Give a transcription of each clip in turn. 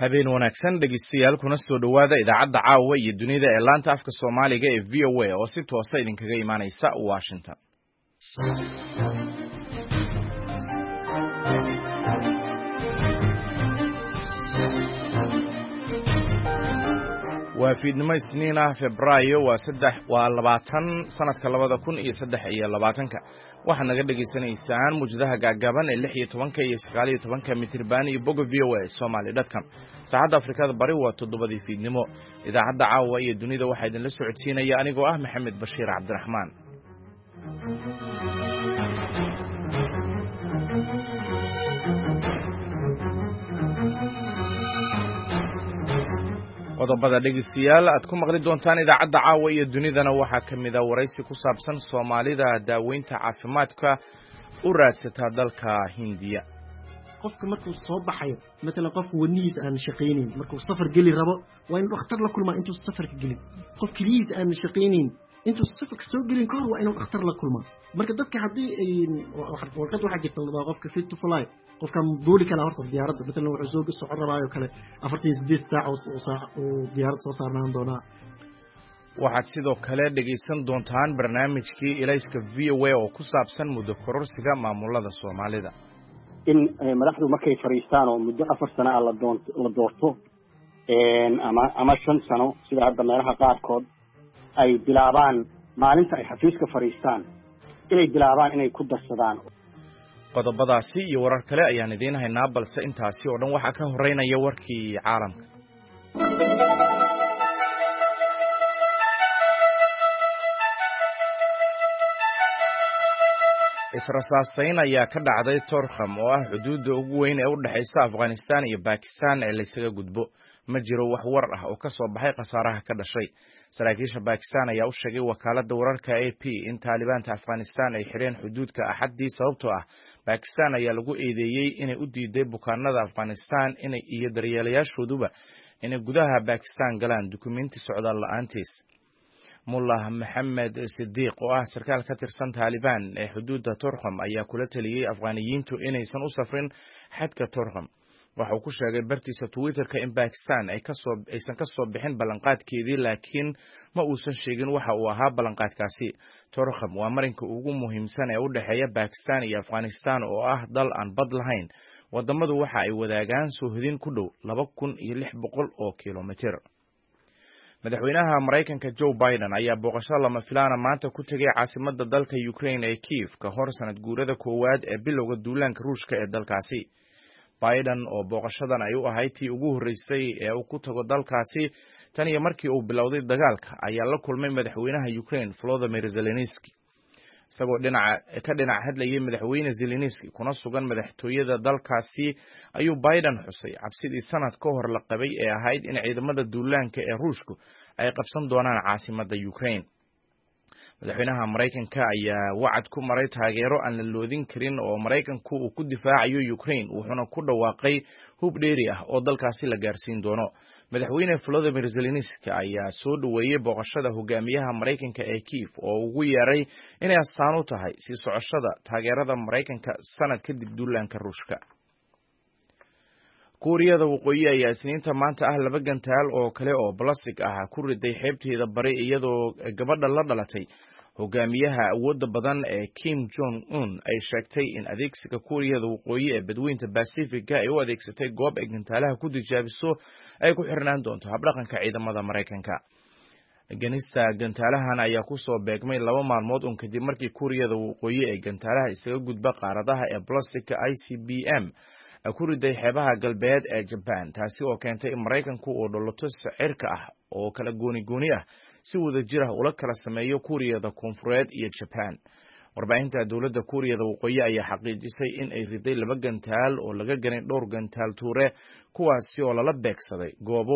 habeen wanaagsan dhegeystayaal kuna soo dhawaada idaacadda caawa iyo dunida ee laanta afka Soomaaliga ee VOA oo si toos ah idinkaga imaanaysa Washington. waa fiidnimo Isniin ah Febraayo waa 20 sanadka 2023 waxaad naga dhageysanaysaan muujadaha gaagaaban ee 16 iyo 19 mitirban iyo boga VOA Somali.com. saacadda Afrikada Bari waa 7 fiidnimo. idaacadda caawa iyo dunida waxaa idin la socodsiinaya anigoo ah Maxamed Bashiir Cabdiraxmaan. qodobada dhegeystayaal aad ku maqli doontaan idaacadda caawa iyo dunidana waxaa kamid ah waraysi ku saabsan Soomaalida daaweynta caafimaadka u raadsata dalka Hindiya. qofka markuu soo baxayo midna qof wadnihiisa aan shaqeynin markuu safar gali rabo waa inuu dhakhtar la kulmaa intuu safarka galin. qof kaliya aan shaqeynin intuu safarka soo galin ka hor waa inuu dhakhtar la kulmaa. marka dadka hadii ay waxa jirta qofka fit to fly qofka duuli kala horta diyaaradda midna wuxuu soo socoraayo kale 48 saac oo diyaarad soo saarnaan doona. waxaad sidoo kale dhegeysan doontaan barnaamijkii Ilayska VOA oo ku saabsan muddo kororsiga maamulada Soomaalida. in madaxdu markay fariistaan oo muddo 4 sano la doorto ama 5 sano sida hadda meelaha qaarkood ay bilaabaan maalinta ay xafiiska fariistaan inay bilaabaan inay ku darsadaan. qodobadaasi iyo warar kale ayaan idiin haynaa balse intaasi oo dhan waxa ka horeynaya warkii caalamka. israsaasayn ayaa ka dhacday Torkham oo ah xuduudda ugu weyn ee u dhaxaysa Afghanistan iyo Pakistan ee la isaga gudbo. ma jiro wax war ah oo ka soo baxay khasaaraha ka dhashay. saraakiisha Pakistan ayaa u sheegay wakaaladda wararka AP in Taliban-ta Afghanistan ay xireen xuduudka Axaddii sababtoo ah Pakistan ayaa lagu eedeeyay inay u diiday bukaanada Afghanistan iyo daryeelayaashooduba inay gudaha Pakistan galaan dukumeenti socdaal la'aantiis. Mullah Mohammed Siddiq oo ah sarkaal ka tirsan Taliban ee xuduudda Torkham ayaa kula taliyay Afghaaniyiintu inaysan u safrin xadka Torkham. waxa uu ku sheegay bartiisa Twitter-ka in Pakistan aysan ka soo bixin ballanqaadkeedii laakiin ma uusan sheegin waxa uu ahaa ballanqaadkaasi. Torkham waa marinka ugu muhiimsan ee u dhaxeeya Pakistan iyo Afghanistan oo ah dal aan bad lahayn. wadamadu waxa ay wadaagaan soohdin ku dhow 2600 oo kiiloomitir. madaxweynaha Mareykanka Joe Biden ayaa booqasho lama filaana maanta ku tagay caasimadda dalka Ukraine ee Kiev ka hor sanad guurada koowaad ee bilowga duulaanka Ruushka ee dalkaasi. Biden oo booqashadan ay u ahayd tii ugu horeysay ee uu ku tago dalkaasi tan iyo markii uu bilowday dagaalka ayaa la kulmay madaxweynaha Ukraine Volodymyr Zelensky. isagoo dhinac hadlayay madaxweyne Zelensky kuna sugan madaxtooyada dalkaasi ayuu Biden xusay cabsidii sanad ka hor la qabay ee ahayd in ciidamada duulaanka ee Ruushku ay qabsan doonaan caasimadda Ukraine. madaxweynaha Mareykanka ayaa wacad ku maray taageero aan la loodin karin oo Mareykanku uu ku difaacayo Ukraine wuxuuna ku dhawaaqay hub dheeri ah oo dalkaasi la gaarsiin doono. madaxweyne Volodymyr Zelensky ayaa soo dhaweeyay booqashada hogaamiyaha Mareykanka ee Kiev oo ugu yeeray inay astaan u tahay sii socoshada taageerada Mareykanka sanad kadib duulaanka Ruushka. Kuuriyada Waqooyi ayaa Isniinta maanta ah 2 gantaal oo kale oo plastic ah ku riday xeebteeda bari iyadoo gabadha la dhalatay hogaamiyaha awoodda badan ee Kim Jong Un ay sheegtay in adeegsiga Kuuriyada Waqooyi ee badweynta Pacific ay u adeegsatay goob ay gantaalaha ku dijaabiso ay ku xirnaan doonto habdhaqanka ciidamada Mareykanka. ganista gantaalahan ayaa ku soo beegmay 2 maalmood kadib markii Kuuriyada Waqooyi ay gantaalaha isaga gudba qaaradaha ee plastic ICBM ku riday xeebaha galbeed ee Japan taasi oo keentay in Mareykanku uu dholoto sicirka ah oo kala gooni ah si wada jir ah ula kala sameeyo Kuuriyada Koonfureed iyo Japan. warbaahinta dawladda Kuuriyada Waqooyi ayaa xaqiijisay in ay riday 2 gantaal oo laga ganay dhowr gantaal tuure kuwaasi oo lala beegsaday goobo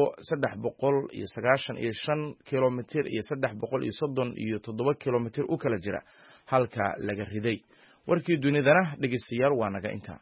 395 kiiloomitir iyo 337 kiiloomitir u kala jira halka laga riday. warkii dunidana dhegeystayaal waa naga inta.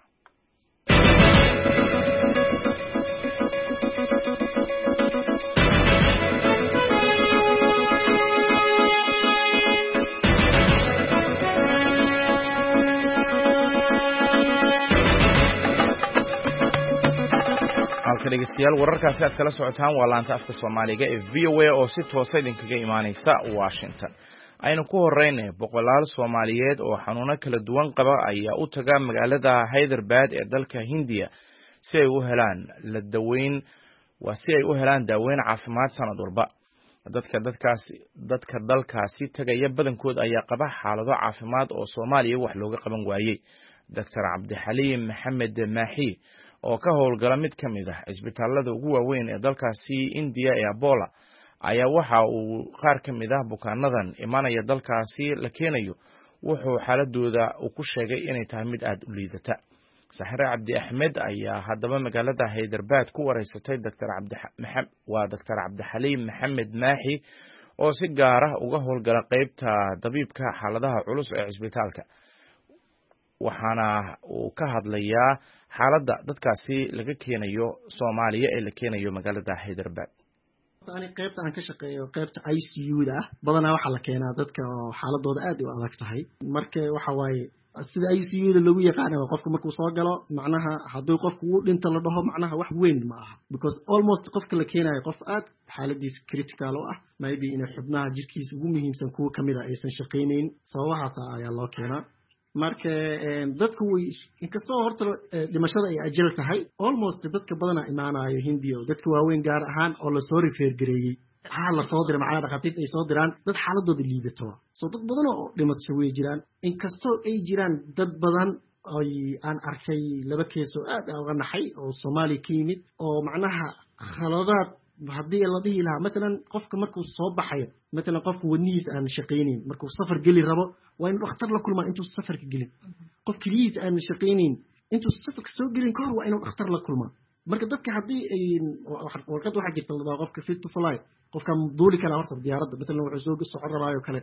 halka dhegeystayaal wararkaasi aad kala socotaan waa laanta afka Soomaaliga ee VOA oo si toos ah idinkaga imaanaysa Washington. aynu ku horeynay boqolaal Soomaaliyeed oo xanuuno kala duwan qaba ayaa u taga magaalada Hyderabad ee dalka Hindiya si ay u helaan daaweyn caafimaad sanad walba. dadka dalkaasi tagaya badankood ayaa qaba xaalado caafimaad oo Soomaaliya wax looga qaban waayay. Dr. Cabdixaliim Maxamed Maaxi oo ka howlgala mid ka mid ah isbitaalada ugu waaweyn ee dalkaasi India ee Apollo ayaa waxa uu qaar ka mid ah bukaanadan imanaya dalkaasi la keenayo wuxuu xaaladooda ku sheegay inay tahay mid aad u liidata. Saxre Cabdi Axmed ayaa haddaba magaalada Hyderabad ku wareysatay Dr. Cabdixaliim Maxamed Maaxi oo si gaar ah uga howlgala qaybta dabiibka xaaladaha culus ee isbitaalka. waxaana uu ka hadlayaa xaaladda dadkaasi laga keenayo Soomaaliya ee la keenayo magaalada Hyderabad. Ani qaybta aan ka shaqeeyo qaybta ICU-da badanaa waxa la keenaa dadka oo xaaladooda aad u adag tahay. Marka waxa waaye sida ICU-da lagu yaqaan qofka markuu soo galo macnaha haddii qofku uu dhinto la dhaho macnaha wax weyn ma aha because almost qofka la keenayo qof aad xaaladiisa critical ah maybe in xubnaha jirkiisa ugu muhiimsan kuwa kamid ah aysan shaqeynayn sababahaas ayaa loo keenaa. marka dadku way inkastoo horta dhimashada ay ajal tahay almost dadka badana imaanayo Hindiya dadka waaweyn gaar ahaan oo la soo refer gareeyay la soo diray macnaha dhaqaatiirta ay soo diraan dad xaaladooda liidato soo dad badan oo dhimasho way jiraan inkastoo ay jiraan dad badan ay aan arkay laba keeso aad uga naxay oo Soomaali ka yimid oo macnaha khaladaad haddii la dhihi lahaa مثلا qofka markuu soo baxayo مثلا qof wadnihiisa aan shaqeynin markuu safar gali rabo waa in dhakhtar la kulmaa intuu safarka galin qof kaliya aan shaqeynin intuu safarka soo galin kahor waa inuu dhakhtar la kulmaa marka dadka haddii ay warqad waxa jirta la qofka fit to fly qofka duuli kala horta diyaaradda مثلا wuxuu soo socon rabaayo kale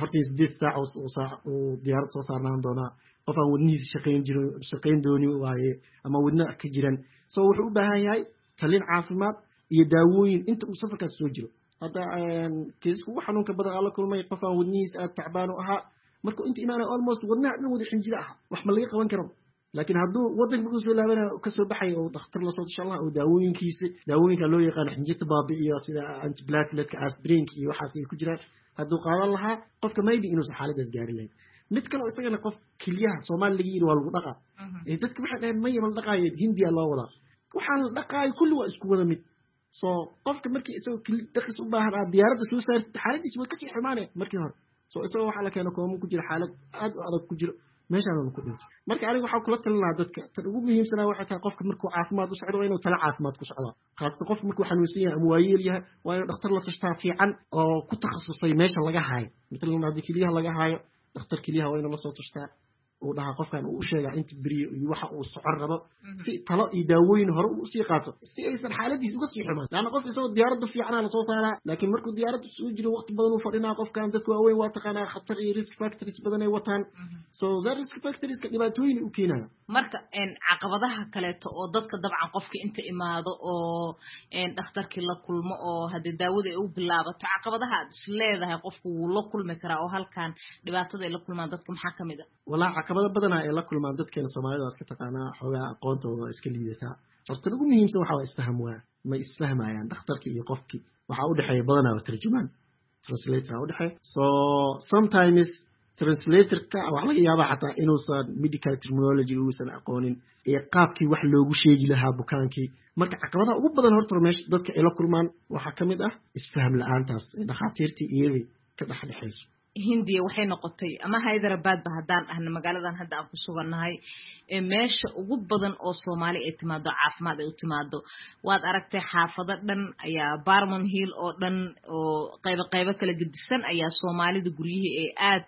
48 saac oo diyaarad soo saarnaan doona qof aan wadnihiisa shaqeyn dooni waaye ama wadna ka jiran soo wuxuu u baahan yahay talin caafimaad iyo daawooyin inta uu safarkaas soo jiro hadda kiisku wax xanuunka badan ala kulmay qof aan wadnihiisa aad tacbaan u ahaa marka inta imaanay almost wadnaha dhan wada xinjira ah wax ma laga qaban karo laakiin hadduu wadanka uu soo laabana ka soo baxay oo dhakhtar la soo insha Allah oo daawooyinka loo yaqaan xinjirta baabi'iyo sida antiplatelet aspirin iyo waxaas ay ku jiraan hadduu qaadan lahaa qofka maybe inuu xaaladaas gaari lahayn mid kale isagana qof kaliyaha Soomaaliga yiri waa lagu dhaqaa dadka waxay dhahaan ma yamal dhaqaayo Hindiya loo wada waxaan la dhaqaay kulli waa isku wada mid soo qofka markii isagoo dhaqis u baahan diyaaradda soo saartay xaaladiisa way ka sii xumaanay markii hore soo isagoo waxa la keeno koomo ku jira xaalad aad u adag ku jiro meeshaan uu ku dhinto marka aniga waxa kula talinayaa dadka tan ugu muhiimsan waxa tahay qofka markuu caafimaad u socdo inuu tala caafimaad ku socdo qaasatan qofka markuu xanuunsan yahay ama waayeel yahay waa inuu dhakhtar la tashtaa fiican oo ku takhasusay meesha laga haayo midna haddii kaliyaha laga haayo dhakhtar kaliyaha waa inuu la soo tashtaa oo dhaha qofkan uu sheega inta bariyo iyo waxa uu socon rabo si talo iyo daawooyin hore uu sii qaato si aysan xaaladiisa uga sii xumaan laana qof isagoo diyaaradda fiican la soo saaraa laakiin markuu diyaaradda soo jiro waqti badan uu fadhinaa qofkan dadku waaweyn waa taqaanaa khatar iyo risk factors badan ay wataan so that risk factors ka dhibaatooyin u keenaya marka caqabadaha kaleeto oo dadka dabcan qofka inta imaado oo dhakhtarkii la kulmo oo hadii daawada ay u bilaabato caqabadaha isleedahay qofku wuu la kulmi karaa oo halkan dhibaatada ay la kulmaan dadka maxaa kamid ah walaal caqabada badan ay la kulmaan dadkeena Soomaalida iska taqaanaa xogaa aqoontooda iska liidata horta ugu muhiimsan waxa waa isfahamwaa ma isfahmayaan dhakhtarka iyo qofkii waxa u dhaxeeya badanaa tarjumaan translator u dhaxeeya so sometimes translator-ka wax laga yaabaa xataa inuusan medical terminology uusan aqoonin ee qaabkii wax loogu sheegi lahaa bukaankii marka caqabadaha ugu badan horta meesha dadka ay la kulmaan waxa kamid ah isfaham la'aantaas dhakhaatiirtii iyadii ka dhaxdhaxayso Hindiya waxay noqotay ama Hyderabad ba haddaan ahna magaaladan hadda aan ku sugannahay meesha ugu badan oo Soomaali ay timaado caafimaad ay u timaado waad aragtay xaafado dhan ayaa Barman Hill oo dhan oo qaybo kala gedisan ayaa Soomaalida guryihii ay aad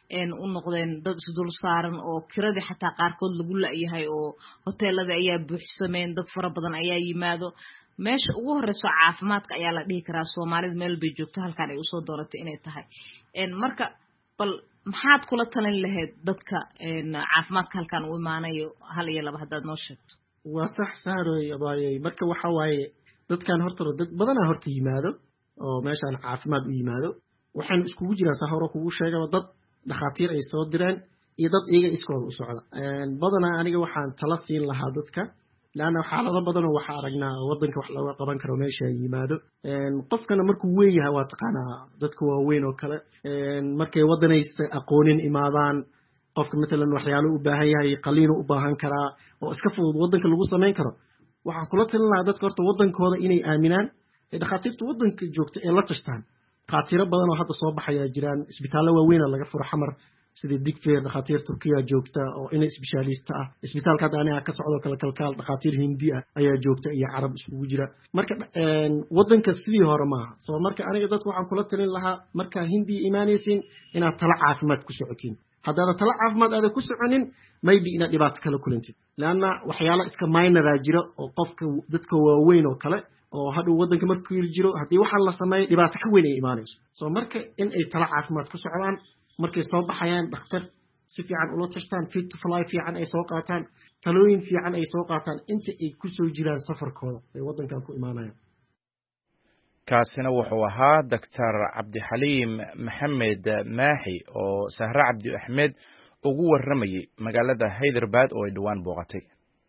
u noqdeen dad isdul saaran oo kiradii xataa qaarkood lagu laayahay oo hoteelada ayaa buuxsameen dad fara badan ayaa yimaado meesha ugu horeyso caafimaadka ayaa la dhihi karaa Soomaalida meel bay joogto halkaan ay u soo dooratay inay tahay marka bal maxaad kula talin lahayd dadka caafimaadka halkaan u imaanayo hal iyo laba hadaad noo sheegto waa sax saaroy abaayay marka waxa waaye dadkan horta dad badan horta yimaado oo meeshaan caafimaad u yimaado waxaan iskugu jiraa saharo kugu sheegay dad dhakhaatiir ay soo direen iyo dad iyaga iskooda u socda badanaa aniga waxaan tala siin lahaa dadka laana xaalado badan oo waxa aragnaa wadanka wax laga qaban karo meesha yimaado qofkana markuu weyn yahay waa taqaanaa dadka waaweyn oo kale markay wadanaysa aqoonin imaadaan qofka matalan waxyaalo u baahan yahay qaliin u baahan karaa oo iska fudud wadanka lagu sameyn karo waxaan kula talin lahaa dadka horta wadankooda inay aaminaan ee dhakhaatiirta wadanka joogta ee la tashtaan dhakhaatiiro badan oo hadda soo baxaya jiraan isbitaallo waaweyn laga furo xamar sida digfeer dhakhaatiir Turkiya joogta oo inay specialist ah isbitaalka hadda aniga ka socdo kala kalkaal dhakhaatiir Hindi ah ayaa joogta iyo Carab isugu jira marka wadanka sidii hore ma soo marka aniga dadku waxaan kula talin lahaa marka Hindi imaanaysiin inaad tala caafimaad ku socotiin haddaad tala caafimaad aad ku soconin maybe inaad dhibaato kala kulantid laana waxyaalo iska minor jira oo qofka dadka waaweyn oo kale oo hadda wadanka markuu jiro hadii waxa la sameeyo dhibaato ka weyn ay imaanayso soo marka in ay tala caafimaad ku socdaan markay soo baxayaan dhakhtar si fiican ula tashtaan fit to fly fiican ay soo qaataan talooyin fiican ay soo qaataan inta ay ku soo jiraan safarkooda ay wadankan ku imaanayaan kaasina wuxuu ahaa Dr. Cabdixaliim Maxamed Maaxi oo Sahra Cabdi Axmed ugu waramayay magaalada Hyderabad oo ay dhawaan booqatay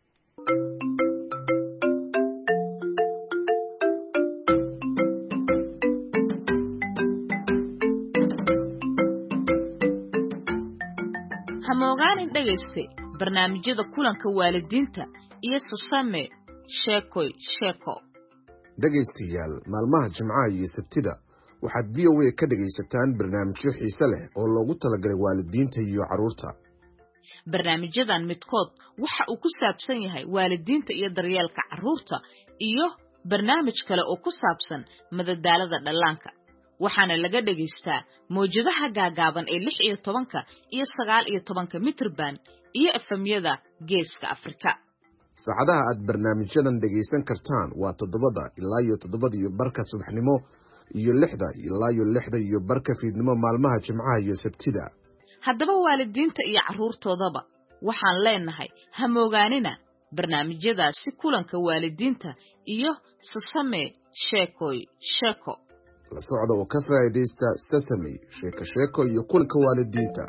hamogaanin dhageyste barnaamijyada kulanka waalidiinta iyo Susame sheeko dhageystayaal maalmaha Jimcaha iyo Sabtida waxaad VOA ka dhageysataan barnaamijyo xiiso leh oo loogu talagalay waalidiinta iyo carruurta barnaamijyadan midkood waxa uu ku saabsan yahay waalidiinta iyo daryeelka carruurta iyo barnaamij kale oo ku saabsan madadaalada dhallaanka waxaana laga dhageystaa mowjadaha gaagaaban ee 16 iyo 19 mitrban iyo efemyada geeska Afrika saacadaha aad barnaamijyadan dhageysan kartaan waa 7 ilaa 7:15 subaxnimo iyo 6 ilaa 6:15 fiidnimo maalmaha Jimcaha iyo Sabtida haddaba waalidiinta iyo carruurtoodaba waxaan leenahay hamoogaanina barnaamijyadaasi kulanka waalidiinta iyo Susame sheeko la socda oo ka faa'iideysta Sesame sheeko iyo kulanka waalidiinta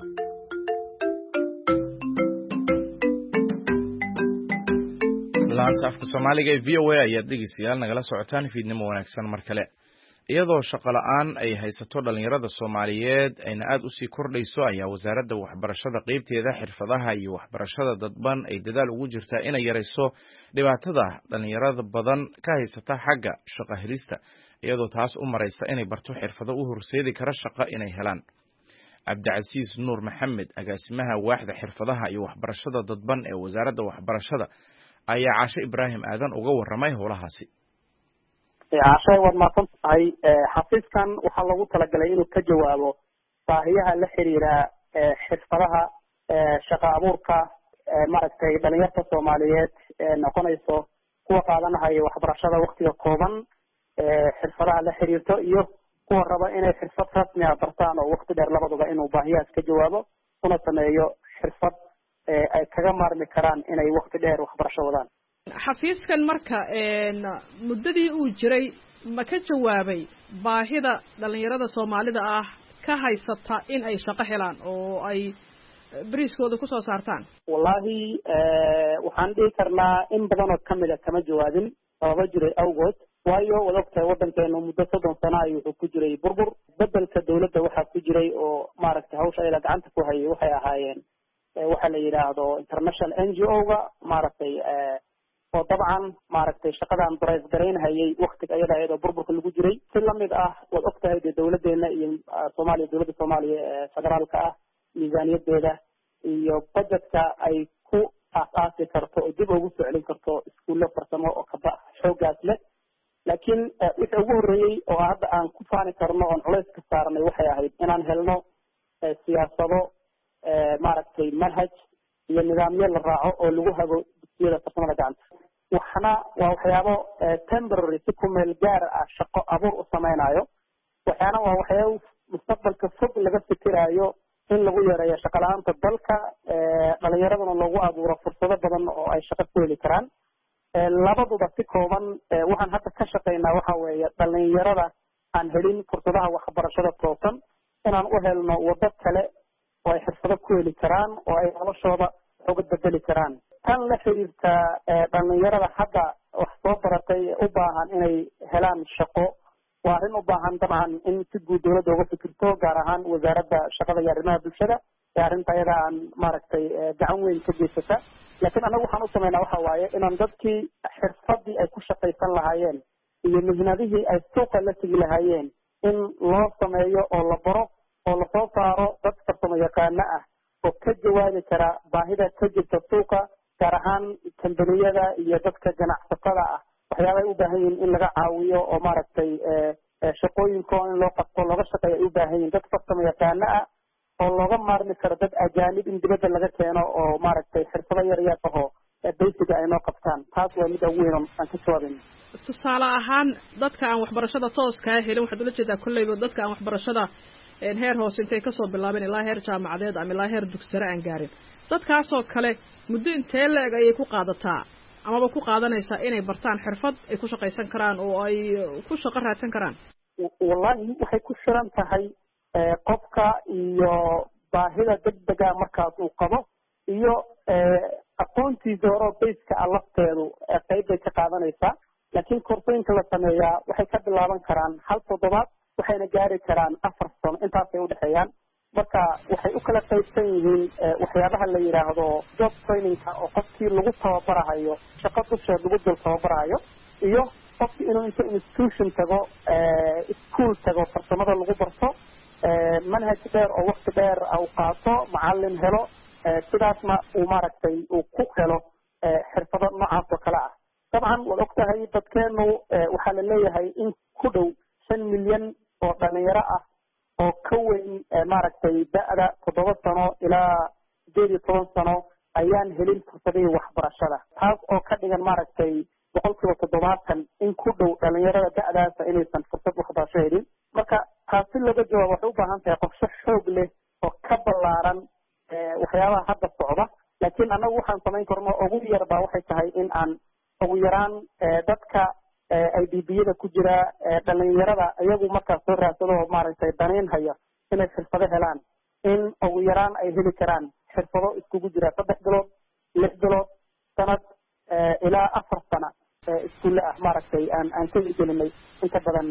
laanta afka Soomaaliga ee VOA ayaa dhegeystayaal nagala socotaan fiidnimo wanaagsan mar kale iyadoo shaqo la'aan ay haysato dhalinyarada Soomaaliyeed ayna aad u sii kordhayso ayaa wasaaradda waxbarashada qaybteeda xirfadaha iyo waxbarashada dadban ay dadaal ugu jirtaa inay yareyso dhibaatada dhalinyarada badan ka haysata xagga shaqo helista iyadoo taas u maraysa inay barto xirfado u horseedi kara shaqo inay helaan Cabdicasiis Nuur Maxamed agaasimaha waaxda xirfadaha iyo waxbarashada dadban ee wasaaradda waxbarashada ayaa Caashe Ibraahim Aadan uga waramay howlahaasi Caashe waad maasantahay xafiiskan waxaa lagu talagalay inuu ka jawaabo baahiyaha la xiriira xirfadaha shaqo abuurka maaragtay dhalinyarta Soomaaliyeed noqonayso kuwa qaadanaya waxbarashada waqtiga kooban xirfadaha la xiriirto iyo kuwa raba inay xirfad rasmi ah bartaan oo waqti dheer labaduba inuu baahiyahaas ka jawaabo una sameeyo xirfad ay kaga maarmi karaan inay waqti dheer waxbarasho wadaan xafiiskan marka muddadii uu jiray ma ka jawaabay baahida dhalinyarada Soomaalida ah ka haysata in ay shaqo helaan oo ay bariiskooda ku soo saartaan wallahi waxaan dhihi karnaa in badan oo kamid ah kama jawaabin sababa jiray awgood waayo wadogta wadankeenu muddo 30 sano ayuu ku jiray burbur bedelka dawladda waxa ku jiray oo maaragtay hawsha ay gacanta ku hayay waxay ahaayeen waxa la yiraahdo international NGO-ga maaragtay oo dabcan maaragtay shaqadan drive gareynayay waqtiga ayada burburka lagu jiray si lamid ah wad ogtahay dawladeena iyo dawladda Soomaaliya federaalka ah miisaaniyadeeda iyo budgetka ay ku asaasi karto oo dib ugu soo celin karto iskuulo farsamo oo ka xoogaas leh laakiin wixii ugu horeeyay oo hadda aan ku faani karno oo culays ka saarnay waxay ahayd inaan helno siyaasado maaragtay manhaj iyo nidaamyo la raaco oo lagu hago dugsiyada farsamada gacanta waxna waa waxyaabo temporary si ku meel gaar ah shaqo abuur u samaynayo waxaana waa waxyaabo mustaqbalka fog laga fikirayo in lagu yareeyo shaqo la'aanta dalka dhalinyaradana loogu abuuro fursado badan oo ay shaqo ku heli karaan labaduba si kooban waxaan hadda ka shaqeynaa waxa weeye dhalinyarada aan helin fursadaha waxbarashada toosan inaan u helno waddo kale oo ay xirfado ku heli karaan oo ay noloshooda uga bedeli karaan. tan la xiriirta dhalinyarada hadda wax soo baratay u baahan inay helaan shaqo waa arrin u baahan dabcan in si guud dowladda uga fikirto gaar ahaan wasaaradda shaqada iyo arrimaha bulshada ee arrinta iyada aan maaragtay gacan weyn ka geysata. laakiin anagu waxaan u sameynaa waxa waaye inaan dadkii xirfadii ay ku shaqaysan lahaayeen iyo mihnadihii ay suuqa la tegi lahaayeen in loo sameeyo oo la baro oo lasoo saaro dad farsamo yaqaano ah oo ka jawaabi kara baahida ka jirta suuqa gaar ahaan kambaniyada iyo dadka ganacsatada ah waxyaaba ay u baahan yihiin in laga caawiyo oo maaragtay shaqooyinko in loo qabto looga shaqeeya ay u baahan yihiin dad farsamo yaqaano ah oo looga maarmi karo dad ajaanib in dibadda laga keeno oo maaragtay xirfado yar yar ahoo basiga ay noo qabtaan. taas waa mid ugu weyn aan ka jawaabayno. tusaale ahaan dadka aan waxbarashada tooskaa helin waxaad ula jeedaa kolleyba dadka aan waxbarashada heer hoose intay kasoo bilaabeen ilaa heer jaamacadeed ama ilaa heer dugsare aan gaarin dadkaasoo kale muddo intee la-eg ayay ku qaadataa amaba ku qaadanaysaa inay bartaan xirfad ay ku shaqaysan karaan oo ay ku shaqo raadsan karaan? wallahi waxay ku xiran tahay qofka iyo baahida degdega markaas uu qabo iyo aqoontiisa hore bayska ah lafteedu qayb bay ka qaadanaysaa. laakiin koorsooyinka la sameeyaa waxay ka bilaaban karaan 1 toddobaad waxayna gaari karaan 4 sano intaasay udhexeeyaan. marka waxay u kala qaybsan yihiin waxyaabaha la yidhaahdo job trainingka oo qofkii lagu tababarahayo shaqo dusheed lagu dul tababarahayo iyo qofkii inuu inta institution tago school tago farsamada lagu barto manhaj dheer oo waqti dheer uu qaato macalin helo sidaasna uu maaragtay uu ku helo xirfado noocaas oo kale ah. dabcan waad ogtahay dadkeenu waxaa la leeyahay in ku dhow 5 milyan oo dhalinyaro ah oo ka weyn maaragtay da'da 7 sano ilaa 18 sano ayaan helin fursadihii waxbarashada. taas oo ka dhigan maaragtay 70% in ku dhow dhalinyarada da'daasa inaysan fursad waxbarasho helin. marka taasi laga jawaabo waxay u baahan tahay qorshe xoog leh oo ka ballaaran waxyaabaha hadda socda. laakiin annagu waxaan samayn karno ugu yarbaa waxay tahay in aan ugu yaraan dadka IDB-yada ku jira dhalinyarada iyagu markaas soo raadsado oo maaragtay danayn haya inay xirfado helaan in ugu yaraan ay heli karaan xirfado iskugu jira 3 bilood 6 bilood sanad ilaa 4 sano iskuulle ah maaragtay aan ka gelinay inta badan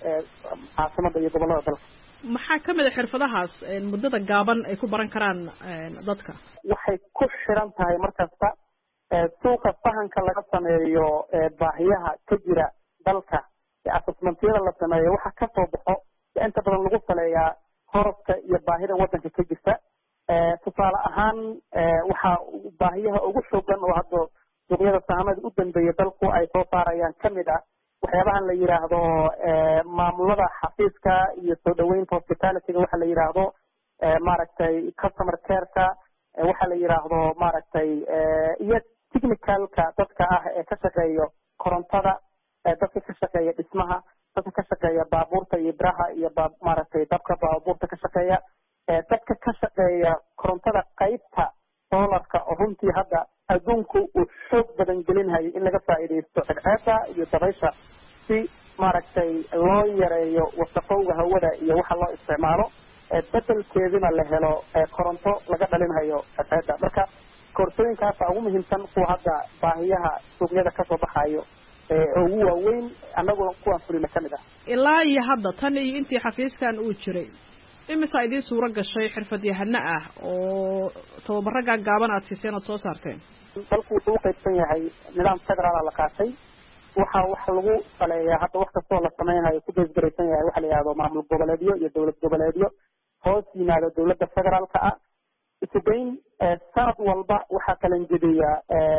caasimada iyo gobollada dalka. maxaa ka mid a xirfadahaas muddada gaaban ay ku baran karaan dadka? waxay ku xiran tahay markasta suuqa fahanka laga sameeyo baahiyaha ka jira dalka assessmentyada la sameeyo waxa ka soo baxo inta badan lagu saleeyaa horofka iyo baahida wadanka ka jirta. tusaale ahaan waxa baahiyaha ugu xoogan oo hadda suuqyada sahamada u dambeeya dalku ay soo saarayaan kamid ah waxyaabahan la yiraahdo maamulada xafiiska iyo soo dhaweynta hospitalityga waxa la yiraahdo maaragtay customer care-ka waxa la yiraahdo maaragtay iyo technicalka dadka ah ee ka shaqeeya korontada dadka ka shaqeeya dhismaha dadka ka shaqeeya baabuurta iyo biraha iyo maaragtay dabka baabuurta ka shaqeeya dadka ka shaqeeya korontada qaybta solarka oo runtii hadda adduunku uu xoog badan gelinhayo in laga faa'iidaysto cadceedda iyo dabaysha si maaragtay loo yareeyo wasaqowga hawada iyo waxa loo isticmaalo bedelkeedina la helo koronto laga dhalinhayo cadceedda. marka koorsooyinkaasa ugu muhiimsan kuwa hadda baahiyaha suuqyada kasoo baxayo ugu waaweyn annaguna kuwaan fulina kamid ah. ilaa iyo hadda tan iyo intii xafiiskan uu jiray imisa idiin suuro gashay xirfadyahano ah oo tababaro gaagaaban aad siiseen ood soo saarteen? dalku wuxuu u qaybsan yahay nidaam federaal la qaatay waxa wax lagu saleeyaa hadda wax kastoo la samaynayo ku beesgaraysan yahay waxa la yidhahdo maamul goboleedyo iyo dowlad goboleedyo hoos yimaado dowladda federaalka ah. isugeyn sanad walba waxaa qalanjediya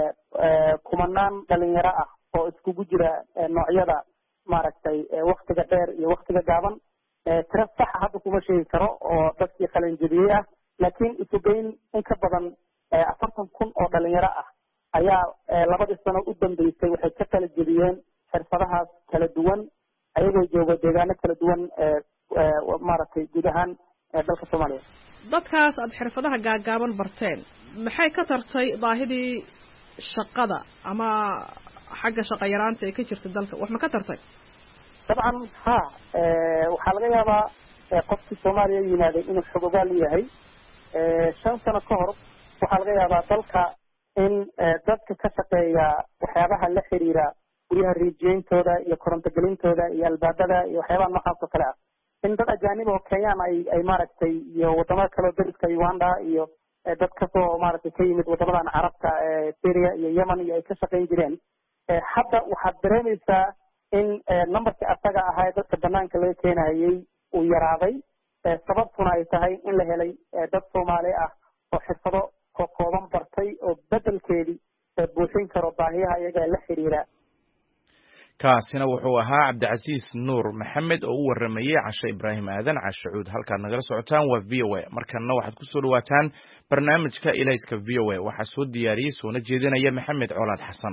kumanaan dhalinyaro ah oo iskugu jira noocyada maaragtay waktiga dheer iyo waktiga gaaban. tiro saxa hadda kuma sheegi karo oo dadkii qalanjediyey ah laakiin isugeyn in ka badan 40,000 oo dhalinyaro ah ayaa 2 sano u dambeysay waxay ka kala jediyeen xirfadahaas kala duwan ayagoo jooga deegaano kala duwan maaragtay guud ahaan dalka Soomaaliya. dadkaas aad xirfadaha gaagaaban barteen maxay ka tartay baahidii shaqada ama xagga shaqo yaraanta ee ka jirta dalka wax ma ka tartay? طبعا ها waxaa laga yaabaa qofkii Soomaaliya yimaaday inuu xogogaal yahay 5 sano ka hor waxaa laga yaabaa dalka in dadka ka shaqeeya waxyaabaha la xiriira guryaha riijiyeyntooda iyo korontogelintooda iyo albaabada iyo waxyaabaha noocaas oo kale ah in dad ajaanib oo kenyaan ay maaragtay iyo wadamada kaleo dariska uganda iyo dad kasoo maaragtay ka yimid wadamadan carabta syria iyo yemen iyo ay ka shaqayn jireen hadda waxaad dareemaysaa in numberkii asaga ahaa dadka banaanka laga keenayay uu yaraaday sababtuna ay tahay in la helay dad soomaali ah oo xirfado kooban bartay oo bedelkeedii buuxin karo baahiyaha iyaga la xiriira kaasina wuxuu ahaa cabdicasiis nuur maxamed oo u waramayey cashe ibraahim aadan cashe cuud halkaad nagala socotaan waa v o a markana waxaad kusoo dhawaataan barnaamijka ilayska v o a waxaa soo diyaariyey soona jeedinaya maxamed colaad xasan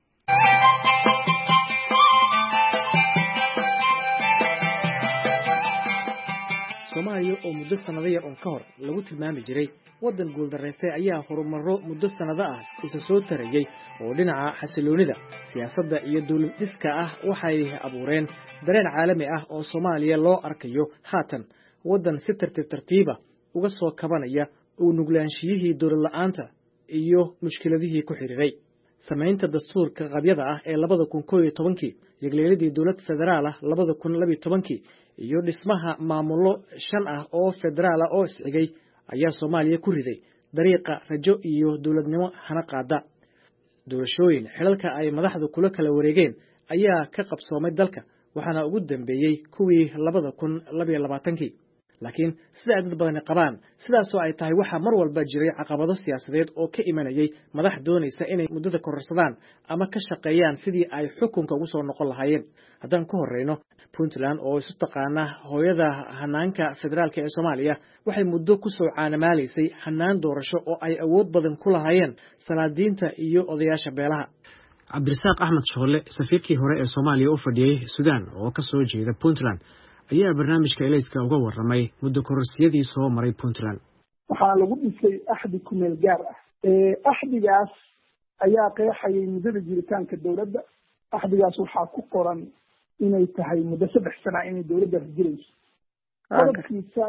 soomaaliya oo muddo sannado yar oo ka hor lagu tilmaami jiray waddan guuldarraystay ayaa horumarro muddo sannado ah isa soo tarayey oo dhinaca xasiloonida siyaasadda iyo dawlad dhiska ah waxay abuureen dareen caalami ah oo soomaaliya loo arkayo haatan waddan si tartiib tartiiba uga soo kabanaya uu nuglaanshiyihii dawlad la'aanta iyo mushkiladihii ku xidhiiray samaynta dastuurka qabyada ah ee 2011 yagleeladii dawlad federaal ah 2012 iyo dhismaha maamullo 5 ah oo federaal ah oo isxigay ayaa Soomaaliya ku riday dariiqa rajo iyo dawladnimo hana qaada doorashooyin xilalka ay madaxdu kula kala wareegeen ayaa ka qabsoomay dalka waxaana ugu dambeeyay kuwii 2022 laakiin sida ay dad badan qabaan sidaas oo ay tahay waxa mar walba jiray caqabado siyaasadeed oo ka imanayay madax doonaysa inay muddada kororsadaan ama ka shaqeeyaan sidii ay xukunka ugu soo noqon lahaayeen haddaan ku horeyno Puntland oo isu taqaana hooyada hanaanka federaalka ee Soomaaliya waxay muddo ku soo caanamaaleysay hanaan doorasho oo ay awood badan ku lahaayeen salaadiinta iyo odayaasha beelaha Cabdirasaaq Axmed Shoole safiirkii hore ee Soomaaliya u fadhiyay Suudaan oo ka soo jeeda Puntland ayaa barnaamijka ilayska uga waramay muddo kororsiyadii soo maray Puntland waxaa lagu dhisay axdi ku meel gaar ah axdigaas ayaa qeexayay muddada jiritaanka dawladda axdigaas waxaa ku qoran inay tahay muddo 3 sano inay dawladda jirayso qodobkiisa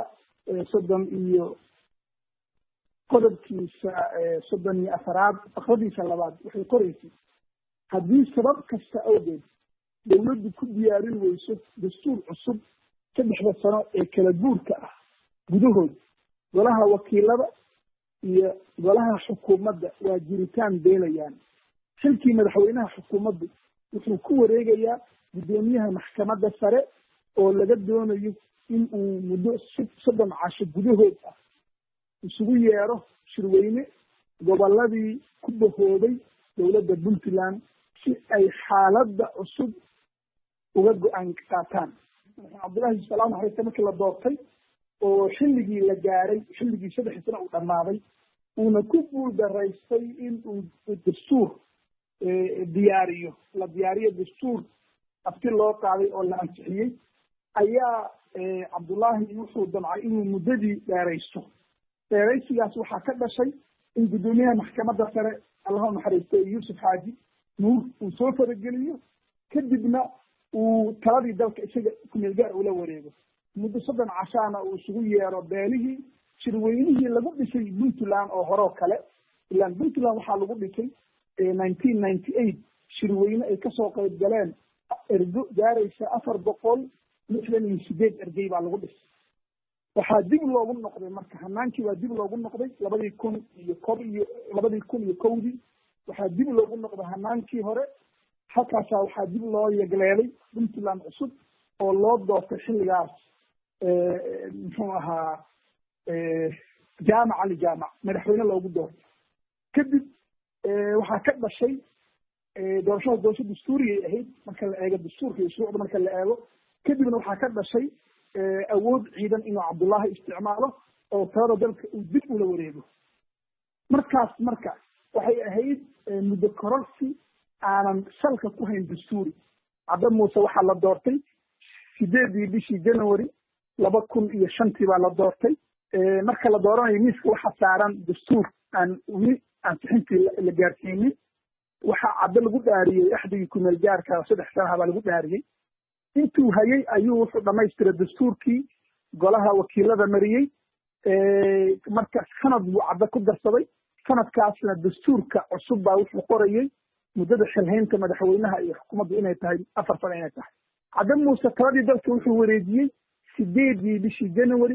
34 faqradiisa labaad waxay qoraysay haddii sabab kasta awgeed dawladdu ku diyaarin weyso dastuur cusub 3 sano ee kala guurka ah gudahood golaha wakiilada iyo golaha xukuumadda waa jiritaan beelayaan xilkii madaxweynaha xukuumaddu wuxuu ku wareegayaa gudoomiyaha maxkamadda sare oo laga doonayo in uu muddo 30 casho gudahood ah isugu yeero shirweyne gobolladii ku bahooday dawladda Puntland si ay xaaladda cusub uga go'aan qaataan Cabdullaahi salaam haysta markii la doortay oo xilligii la gaaray xilligii 3 sano uu dhamaaday uuna ku guuldaraystay in uu dastuur diyaariyo dastuur abti loo qaaday oo la ansixiyey ayaa Cabdullaahi wuxuu damcay inuu muddadii dheeraysigaas waxaa ka dhashay in gudoomiyaha maxkamadda sare Allah u naxariisto Yuusuf Xaaji Nuur uu soo farageliyo kadibna uu taladii dalka isaga ku meel gaar ula wareego muddo 3 cashaana uu isugu yeero beelihii shirweynihii lagu dhisay Puntland oo hore kale ilaan Puntland waxaa lagu dhisay 1998 shirweyne ay kasoo qayb galeen ergo gaaraysa 468 ergey baa lagu dhisay waxaa dib loogu noqday marka hanaankii waa dib loogu noqday 2001 waxaa dib loogu noqday hanaankii hore halkaasaa waxaa dib loo yegleelay Puntland cusub oo loo doortay xilligaas muxuu ahaa jaamac ali jaamac madaxweyne loogu doortay kadib waxaa ka dhashay doorasho dastuuriyay ahayd marka la eego dastuurka iyo shuruucda marka la eego kadibna waxaa ka dhashay awood ciidan inuu Cabdullaahi isticmaalo oo talada dalka uu dib ula wareego markaas marka waxay ahayd muddo kororsi aanan salka ku hayn dastuuri Cabdi Muuse waxaa la doortay 8 bishii January 2005 baa la doortay marka la dooranayo miiska waxaa saaran dastuur aan weli ansixintii la gaarsiinin waxaa Cabdi lagu dhaariyay axdigii ku meel gaarka 3 sano baa lagu dhaariyay intuu hayay ayuu wuxuu dhamaystiray dastuurkii golaha wakiilada mariyay marka sanad buu Cabdi ku darsaday sanadkaasna dastuurka cusub baa wuxuu qorayay muddada xilhaynta madaxweynaha iyo xukuumaddu inay tahay 4 sano inay tahay cadde muuse taladii dalka wuxuu wareejiyey 8 bishii January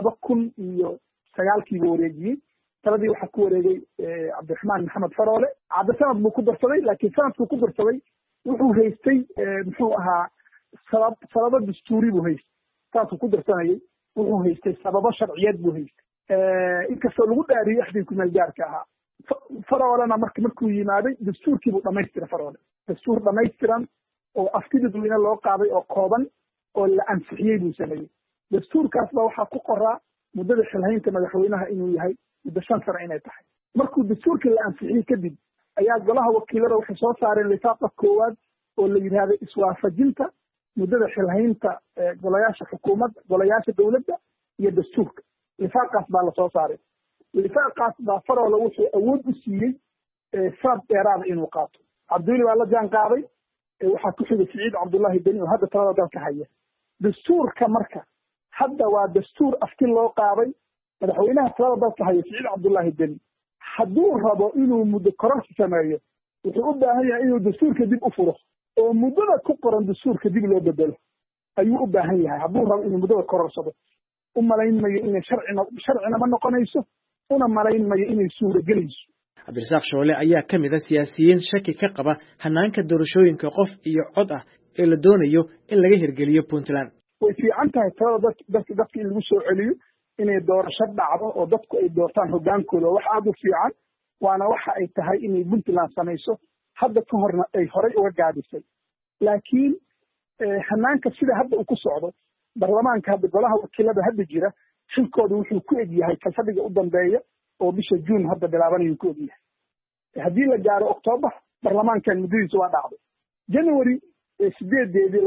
2009 buu wareejiyey taladii waxaa ku wareegay Cabdiraxmaan Maxamed Faroole cadde sanad buu ku darsaday laakiin sanadkuu ku darsaday wuxuu haystay muxuu ahaa sababo dastuuri buu haystay sanadkuu ku darsanayay wuxuu haystay sababo sharciyeed buu haystay inkastoo lagu dhaariyey axdii kumeel gaarka ahaa Faroolena markuu yimaaday dastuurkii buu dhamaystiray Faroole dastuur dhamaystiran oo afti dadweyne loo qaaday oo kooban oo la ansixiyey buu sameeyey dastuurkaas baa waxaa ku qoraa muddada xilhaynta madaxweynaha inuu yahay muddo 5 sano inay tahay markuu dastuurkii la ansixiyey kadib ayaa golaha wakiilada waxay soo saareen lifaaqa koowaad oo la yidhaahdo iswaafajinta muddada xilhaynta golayaasha xukuumadda golayaasha dowladda iyo dastuurka lifaaqaas baa lasoo saaray lifaaqaas baa Faroole wuxuu awood u siiyey sanad dheeraada inuu qaato cabdulli waa la jaan qaaday waxaa ku xigay Siciid Cabdullaahi Deni oo hadda talada dalka haya dastuurka marka hadda waa dastuur afti loo qaaday madaxweynaha talada dalka haya Siciid Cabdullaahi Deni hadduu rabo inuu muddo kororsi sameeyo wuxuu u baahan yahay inuu dastuurka dib u furo oo muddada ku qoran dastuurka dib loo bedelo ayuu u baahan yahay hadduu rabo inuu muddada kororsado u malayn mayo inay sharcina ma noqonayso una malayn mayo inay suuragelayso cabdirasaaq shoole ayaa ka mid ah siyaasiyiin shaki ka qaba hanaanka doorashooyinka qof iyo cod ah ee la doonayo in laga hirgeliyo Puntland way fiican tahay talada dadka in lagu soo celiyo inay doorasho dhacdo oo dadku ay doortaan hogaankooda wax aad u fiican waana waxa ay tahay inay Puntland samayso hadda ka horna ay horey uga gaadisay laakiin hanaanka sida hadda uu ku socdo baarlamaanka hadda golaha wakiilada hadda jira xilkooda wuxuu ku eg yahay kalfadhiga u dambeeya oo bisha June hadda bilaabanayuu ku eg yahay haddii la gaaro October baarlamaankan muddadiisa waa dhacday January 8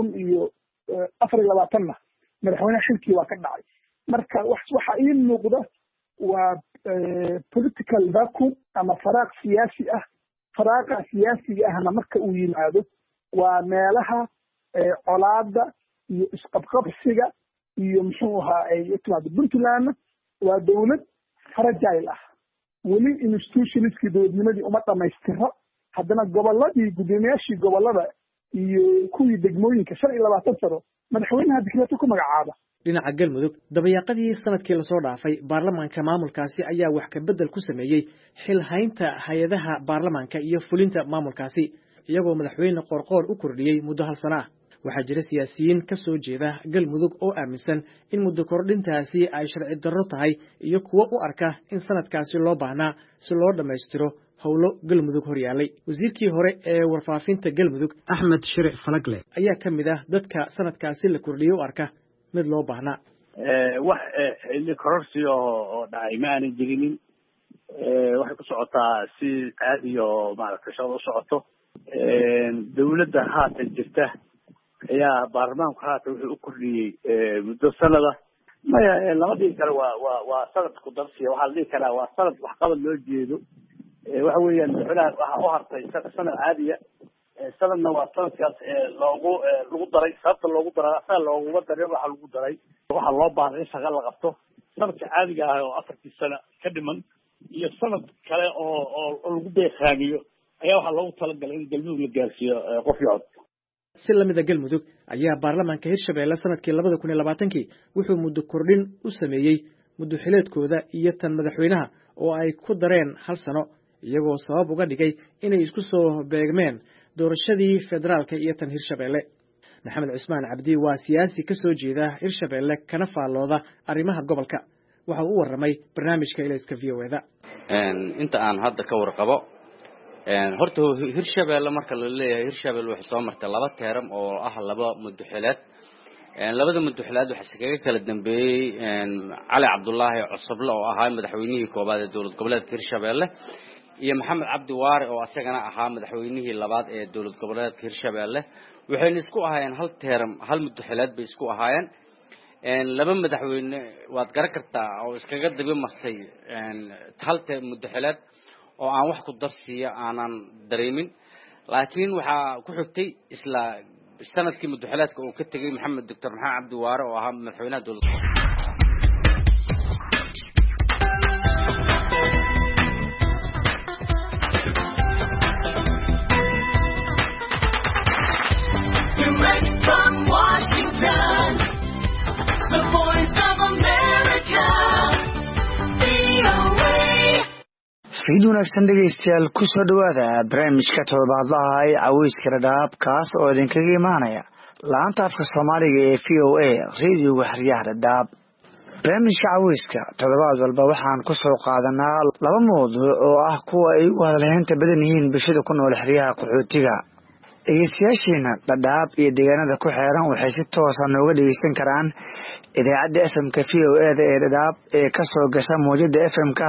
2024 madaxweynaha xilkii waa ka dhacay marka waxa ii muuqda waa political vacuum ama faraaq siyaasi ah faraaqa siyaasiga ahna marka uu yimaado waa meelaha colaada iyo isqabqabsiga iyo muxuu ahaa ay timaado Puntland waa dawlad fragile ah weli institutionskii dowladnimadii uma dhamaystiro haddana gobolladii guddoomiyaashii gobollada iyo kuwii degmooyinka 25 sano madaxweynaha dikreeto ku magacaaba dhinaca galmudug dabayaaqadii sanadkii lasoo dhaafay baarlamaanka maamulkaasi ayaa wax ka bedel ku sameeyey xil haynta hay'adaha baarlamaanka iyo fulinta maamulkaasi iyagoo madaxweyne qorqoor u kordhiyey muddo 1 sano ah waxaa jira siyaasiyiin ka soo jeeda galmudug oo aaminsan in muddo kordhintaasi ay sharci darro tahay iyo kuwa u arka in sanadkaasi loo baahnaa si loo dhammaystiro howlo galmudug horyaalay wasiirkii hore ee warfaafinta galmudug axmed sharic falagle ayaa ka mid ah dadka sanadkaasi la kordhiyey u arka mid loo baahnaa wax xilli kororsi oo dhacay ma aanan jirinin waxay ku socotaa si caadi iyo maaragtay shaqada u socoto dawladda haatan jirta ayaa baarlamaanku haatan wuxuu u kordhiyey muddo sanada maya lama dhihi karo waa sanad ku darsiya waxaa la dhihi karaa waa sanad waxqabad loo jeedo waxa weeyaan madaxweynaha waxaa u hartay sanad caadiya sanadna waa sanadkaas lagu daray sababta loogu daray asaga looguma darin waxa lagu daray waxaa loo baahday in shaqa la qabto sanadka caadiga ah oo 4 sano ka dhiman iyo sanad kale oo lagu beeqaaniyo ayaa waxaa loogu talagalay in galmudug la gaarsiiyo qof iyo cod si lamida galmudug ayaa baarlamaanka hirshabeelle sanadkii 2020 wuxuu muddo kordhin u sameeyey muddo xileedkooda iyo tan madaxweynaha oo ay ku dareen 1 sano iyagoo sabab uga dhigay inay isku soo beegmeen doorashadii federaalka iyo tan hirshabeelle maxamed cismaan cabdi waa siyaasi ka soo jeeda hirshabeelle kana faallooda arrimaha gobolka waxa uu warramay barnaamijka ilayska VOA-da inta aan hadda ka warqabo horta hirshabeelle marka la leeyahay hirshabeelle waxay soo martay 2 teeram oo ah 2 muddaxileed labada muddaxileed waxa kaga kala dambeeyay cali cabdullaahi cusable oo ahaa madaxweynihii koobaad ee dowlad goboleedka hirshabeelle iyo maxamed cabdi waare oo asagana ahaa madaxweynihii labaad ee dowlad goboleedka hirshabeelle waxayna isku ahaayeen 1 teeram 1 muddaxileed bay isku ahaayeen 2 madaxweyne waad garan kartaa oo iskaga daba martay 1 muddaxileed oo aan wax ku darsiya aanan dareemin laakiin waxa ku xigtay isla sanadkii muddaxileedka uu ka tagay maxamed doctor maxamed cabdi waare oo ahaa madaxweynaha dowladda ciid wanaagsan dhegaystayaal ku soo dhowaada barnaamijka toddobaadlaha ee caweyska dhadhaab kaas oo idinkaga imaanaya laanta afka soomaaliga ee v o a radioga xeryaha dhadhaab barnaamijka caweyska toddobaad walba waxaan ku soo qaadanaa laba mawduuc oo ah kuwa ay u hadalhaynta badan yihiin bulshada ku nool xeryaha qaxootiga dhegeystayaasheena dhadhaab iyo deegaanada ku xeeran waxay si toosa nooga dhegeysan karaan idaacadda fm-ka v o a da ee dhadhaab ee kasoo gasha mawjada fm-ka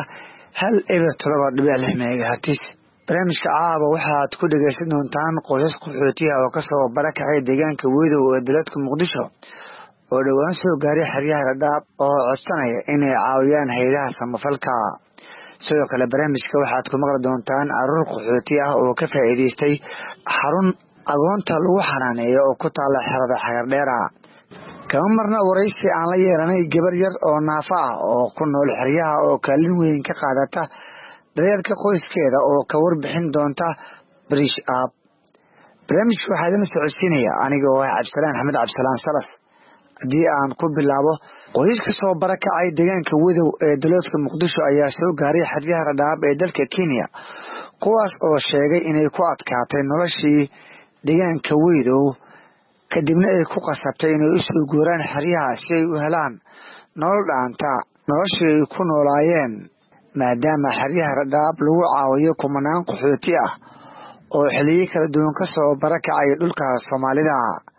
107.6 megahertz. barnaamijka caaba waxaad ku dhegeysan doontaan qoysas qaxootiga oo kasoo barakacay deegaanka Weedow ee dalka Muqdisho oo dhawaan soo gaaray xeryaha dhadhaab oo codsanaya inay caawiyaan hay'adaha samafalka. sidoo kale barnaamijka waxaad ku maqli doontaan caruur qaxooti ah oo ka faa'iideystay xarun agoonta lagu xanaaneeyo oo ku taala xerada Xagardheera. kama marna waraysi aan la yeelanay gabar yar oo naafa ah oo ku nool xeryaha oo kaalin weyn ka qaadata daryeelka qoyskeeda oo ka warbixin doonta Barish Aab. barnaamijka waxaa idin socodsiinaya aniga oo Cabdisalaan Axmed Cabdisalaan Salas. haddii aan ku bilaabo qoyska soo barakacay deegaanka Weedow ee dalka Muqdisho ayaa soo gaaray xeryaha dhadhaab ee dalka Kenya kuwaas oo sheegay inay ku adkaatay noloshii deegaanka Weedow kadibna ay ku qasabtay inay u soo guuraan xeryaha si ay u helaan nolol dhaanta noloshii ay ku noolaayeen maadaama xeryaha dhadhaab lagu caawiyo kumanaan qaxooti ah oo xilliyo kala duwan ka soo barakacay dhulka Soomaalida.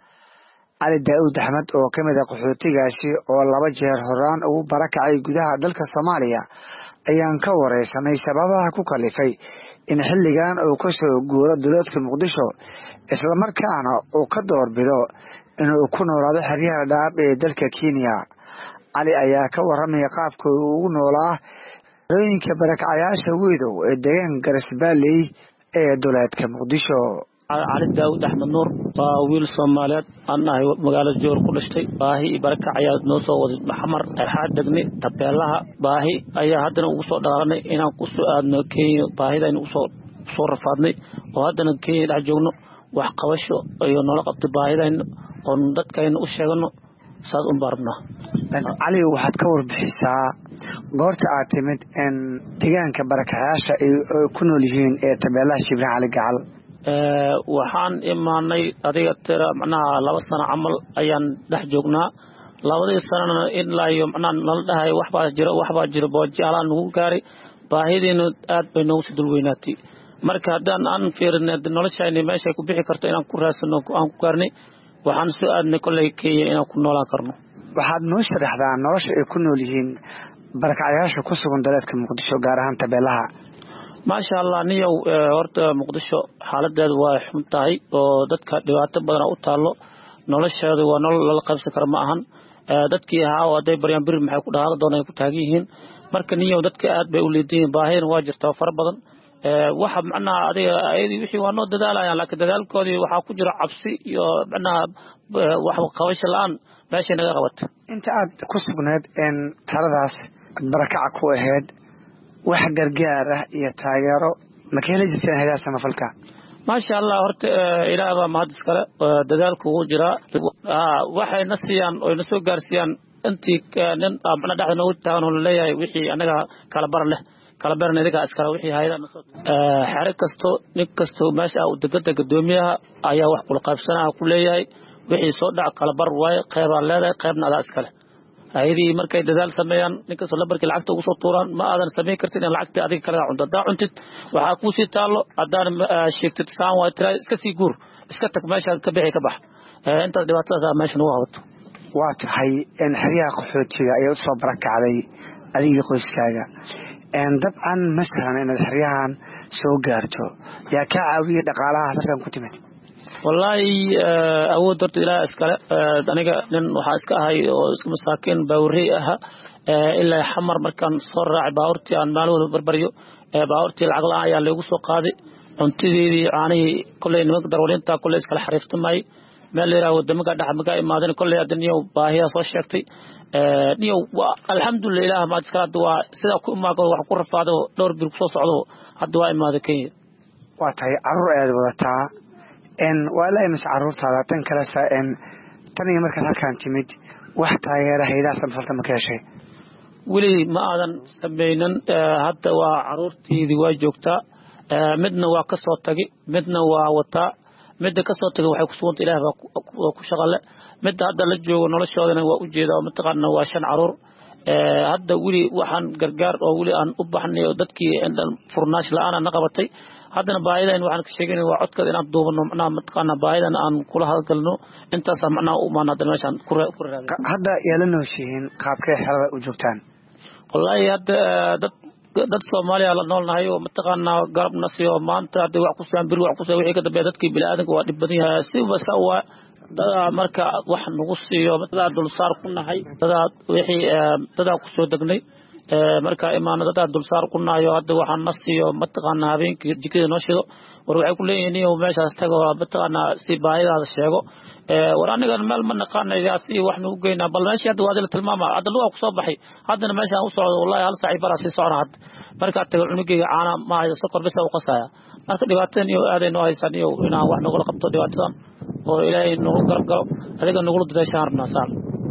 Cali Daawud Axmed oo ka mid ah qaxootigaasi oo 2 jeer horaan ugu barakacay gudaha dalka Soomaaliya ayaan ka wareysanay sababaha ku kalifay in xilligan uu ka soo guuro dalka Muqdisho isla markaana uu ka doorbido inuu ku noolaado xeryaha dhadhaab ee dalka Kenya. Cali ayaa ka waramay qaabka uu ugu noolaa rooyinka barakacayaasha Weedow ee deegaanka Garisbaalley ee dalka Muqdisho. Cali Daawud Axmed Nuur waa wiil Soomaaliyeed aan ahay magaalada Joor ku dhashtay baahi baraka ayaa noo soo waday maxamar xaad degni tabeelaha baahi ayaa haddana ugu soo dhaqaaqnay inaan ku soo aadno Kenya baahidayna soo rafaadnay oo haddana Kenya dhex joogno wax qabasho iyo nolol qabta baahidayna oo dadkayna u sheegano saad u baarnaa. Cali waxaad ka warbixisaa goorta aad timid in deegaanka barakacayaasha ay ku nool yihiin ee tabeelaha Shibraan Cali Gacal. waxaan imaanay adiga tira macnaha 2 sano camal ayaan dhex joognaa 2 sanana ilaa iyo macnaha nala dhahay waxbaa jira boojaala nagu gaaray baahideena aad bay noogu dul weynaatay marka haddaan aan fiirnay noloshayna meesha ku bixi karto inaan ku raasano aan ku gaarnay waxaan soo aadnay kolay Kenya inaan ku noolaan karno. waxaad noo sharaxdaa nolosha ay ku nool yihiin barakacayaasha ku sugan dalka Muqdisho gaar ahaan tabeelaha. ما شاء الله نيو horta Muqdisho xaaladeedu waa xun tahay oo dadka dhibaato badan u taalo nolosheedu waa nolol la qabsan karo ma ahan dadkii ahaa waday baryan bir maxay ku dhaaqad doonay ku taagan yihiin marka niyow dadka aad bay u leedin baahina waa jirtaa far badan waxa macnaha adiga ayadii wixii waa noo dadaalayaan laakiin dadaalkoodii waxa ku jira cabsi iyo macnaha wax qabasho la'aan meesha naga qabatay. inta aad ku sugnayd in taradaas barakaca ku ahayd wax gargaar ah iyo taageero ma ka heli jirteen hay'adaha samafalka. ما شاء الله horta ilaahay ma hadis kale dadaalku uu jira waxay nasiyaan oo nasoo gaarsiiyaan intii nin abna dhaxna u taagan oo leeyahay wixii anaga kala bar leh kala barna idiga askara wixii hay'adaha nasoo xarig kasto nin kasto meesha uu degada gudoomiyaha ayaa wax kula qaybsanaa ku leeyahay wixii soo dhac kala bar way qayb leedahay qaybna ada askale ayadii markay dadaal sameeyaan ninka soo labarkii lacagta ugu soo tuuraan ma aadan sameey kartin in lacagta adiga kala cuntada cuntid waxa ku sii taalo hadaan sheegtid saan waa tira iska sii guur iska tag meesha ka bixi ka bax inta dhibaatada meesha noo hawato waa tahay in xiriyaha qaxootiga ay u soo barakacday adiga qoyskaaga dabcan masalan in xiriyahan soo gaarto yaa ka caawiye dhaqaalaha halkan ku timid. والله أود درت إلى إسكال أنا لأن وحاسك هاي إسكال مساكين باوريها إلا حمر مركان صار باورتي عن ماله بربريو باورتي العقل عيال اللي وصو قاضي أنتي يعني كل نقدر ولين تا كل إسكال حرفت معي ما اللي راو دمك ده حمك ما أدنى كل الدنيا وباهي صوش شكتي نيو الحمد لله ما تسكال دواء سيدا كل ما قال وحكور فاضو دور بيرقص عضو الدواء ما ذكي واتاي عرو أدوات إن ولا يمس عرورت على تنكرسة إن تاني مركز هالكان تمد واحد تغيره إذا سمفلت مكاشي. weli ma aadan samaynin hadda waa caruurtiidii waa joogtaa midna waa ka soo tagi midna waa wataa midda ka soo tagay waxay ku suganta ilaah baa ku shaqale midda hadda la joogo noloshoodana waa u jeedaa mataqaana waa 5 caruur hadda weli waxaan gargaar oo weli aan u baxnay oo dadkii furnaash la'aan na qabatay haddana baahidan waxaan ka sheegaynaa waa codkada inaan duubano macnaha mataqaana baahidan aan kula hadalno intaas macnaha u maana hadda meeshan ku raadin hadda yeelano shiin qaabkee xerada u joogtaan wallahi hadda dad Soomaaliya la noolnahay oo mataqaana garab nasiyo maanta hadda wax ku saan bir wax ku soo wixii ka dambeeyay dadkii bilaadanka waa dhib badan yahay si wasa waa dada marka wax nagu siiyo dada dulsaar ku nahay dada wixii dada ku soo dagnay marka imaana dada dulsaar ku nahay hadda waxaan nasiyo mataqaana habeenkii jikada noo shido war waxay ku leeyihiin inuu meeshaas tago mataqaana si baahidaada sheego war aniga meel ma naqaanay si wax nagu geynaa bal meeshii hadda waa la tilmaama hadda loo ku soo baxay haddana meeshaan u socdo wallahi hal saaci bara si socona hadda marka tago cunugeyga caana ma haysto sokor bis oo qasaya marka dhibaatada iyo aaday noo haysan iyo inaan wax nagu qabto dhibaatadan oo ilaahay nagu garab galo adiga nagu dadashaan rabnaa saal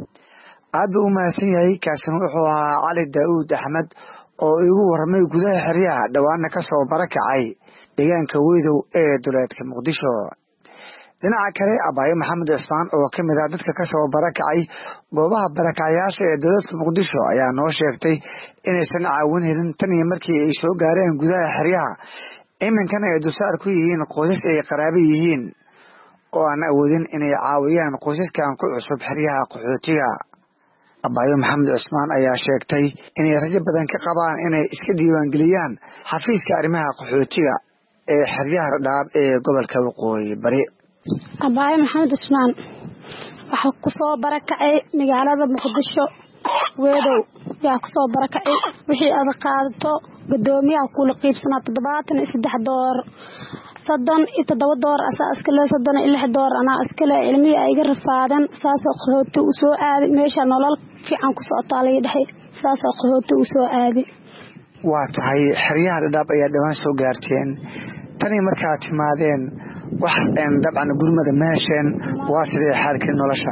aad u mahadsan yahay kaasan wuxuu ahaa Cali Daawud Axmed oo igu warramay gudaha xeryaha dhawaana ka soo barakacay deegaanka Weydow ee duleedka Muqdisho dhinaca kale Abaayo Maxamed Cismaan oo ka mid ah dadka ka soo barakacay goobaha barakacayaasha ee dowladda Muqdisho ayaa noo sheegtay inaysan caawin helin tan iyo markii ay soo gaareen gudaha xeryaha iminkana ay dulsaar ku yihiin qoysas ay qaraabo yihiin oo aan awoodin inay caawiyaan qoysaskan ku cusub xeryaha qaxootiga Abaayo Maxamed Cismaan ayaa sheegtay inay rajo badan ka qabaan inay iska diiwaan geliyaan xafiiska arrimaha qaxootiga ee xeryaha Dhadhaab ee gobolka Waqooyi Bari Abaayo Maxamed Cismaan waxa ku soo barakacay magaalada Muqdisho Weydow yaa ku soo barakacay wixii aad qaadato gudoomiyaha kula qiibsana $73 $37 asaa iskale $36 ana iskale ilmihi ay iga rafaadan saas qaxooti u soo aaday meesha nolol fiican ku socotaa la dhahay saas qaxooti u soo aaday waa tahay xeryaha Dhadhaab ayaa dhawaan soo gaarteen tani markaa timaadeen wax dabcan gurmada meesheen waa sidee xaalka nolosha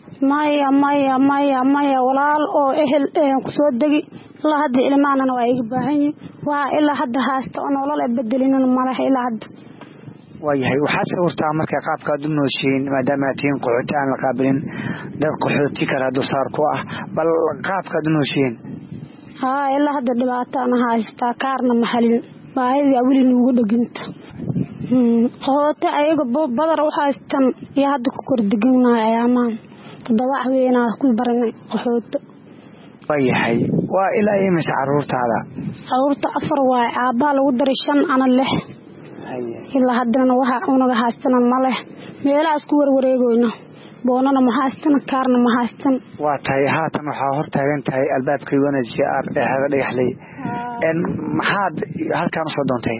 maya walaal oo ehel ku soo dagi la hadda ilmaanana waa iga baahan yihiin waa ilaa hadda haasta oo nolol bedelinana malaha ilaa hadda waayahay waxaad sawirtaa marka qaabka aad u nooshiin maadaama aad tihiin qaxooti aan la qaabilin dad qaxooti kala dulsaar ku ah bal qaabka aad u nooshiin ilaa hadda dhibaato aan haystaa kaarna maxalin baahida weli nuugu dhaginta qaxooti ayaga badar u haystan iyo hadda ku kordhiganahay ayaamaan 7 haweenaa ku baranay qaxooti waayahay waa ilaa imisa caruurtaada caruurta 4 waa aabbaha lagu daray 5 ana leh ilaa haddana waxa unaga haystana ma leh meelahaas ku warwareegoyna boonana ma haystan kaarna ma haystan waa tahay haatan waxaa hor taagan tahay albaabka UNHCR ee xerada dhagaxley maxaad halkaan u soo doontay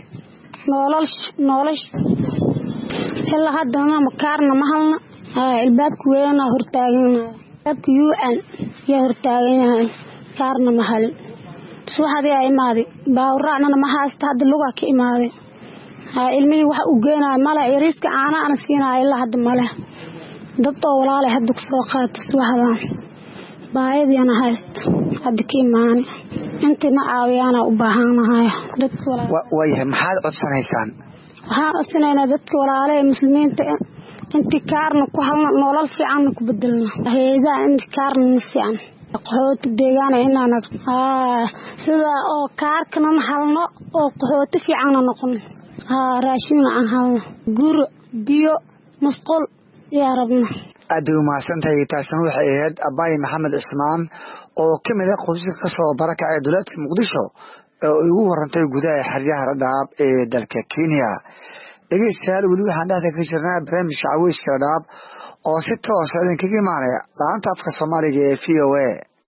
nolosh ilaa haddana ma kaarna ma halna albaabka weena hor taaganaa albaabka UN yaa hor taagan kaarna ma halin subaxdii ay imaaday baawraacna ma haysta hadda luga ka imaaday ilmihii waxa uu geenay mala yariiska caana aan siinay ilaa hadda mala dad oo walaal hadda ku soo qaatay subaxdan baayadina hayst hadda ka imaanay intina caawiyana u baahanahay dadka waayahay maxaad codsanaysaan waxaan codsanaynaa dadka walaalaha muslimiinta intii kaarna ku halna nolol fiican ku bedelna hay'adaha intii kaarna nasiyan qaxooti deegaan inaan sida oo kaarkana halno oo qaxooti fiican noqon raashin aan halno guro biyo masqul yaa rabna aad u mahadsantahay taasna waxay ahayd Abaayo Maxamed Cismaan oo ka mid ah qoysaska ka soo barakacay duleedka Muqdisho oo ugu warantay gudaha xeryaha Dhadhaab ee dalka Kenya dhegeystayaal weli waxaan dhahda ka jirnaa barnaamijka Caweyska Dhadhaab oo si toos ah idinkaga imaanaya laanta afka Soomaaliga ee VOA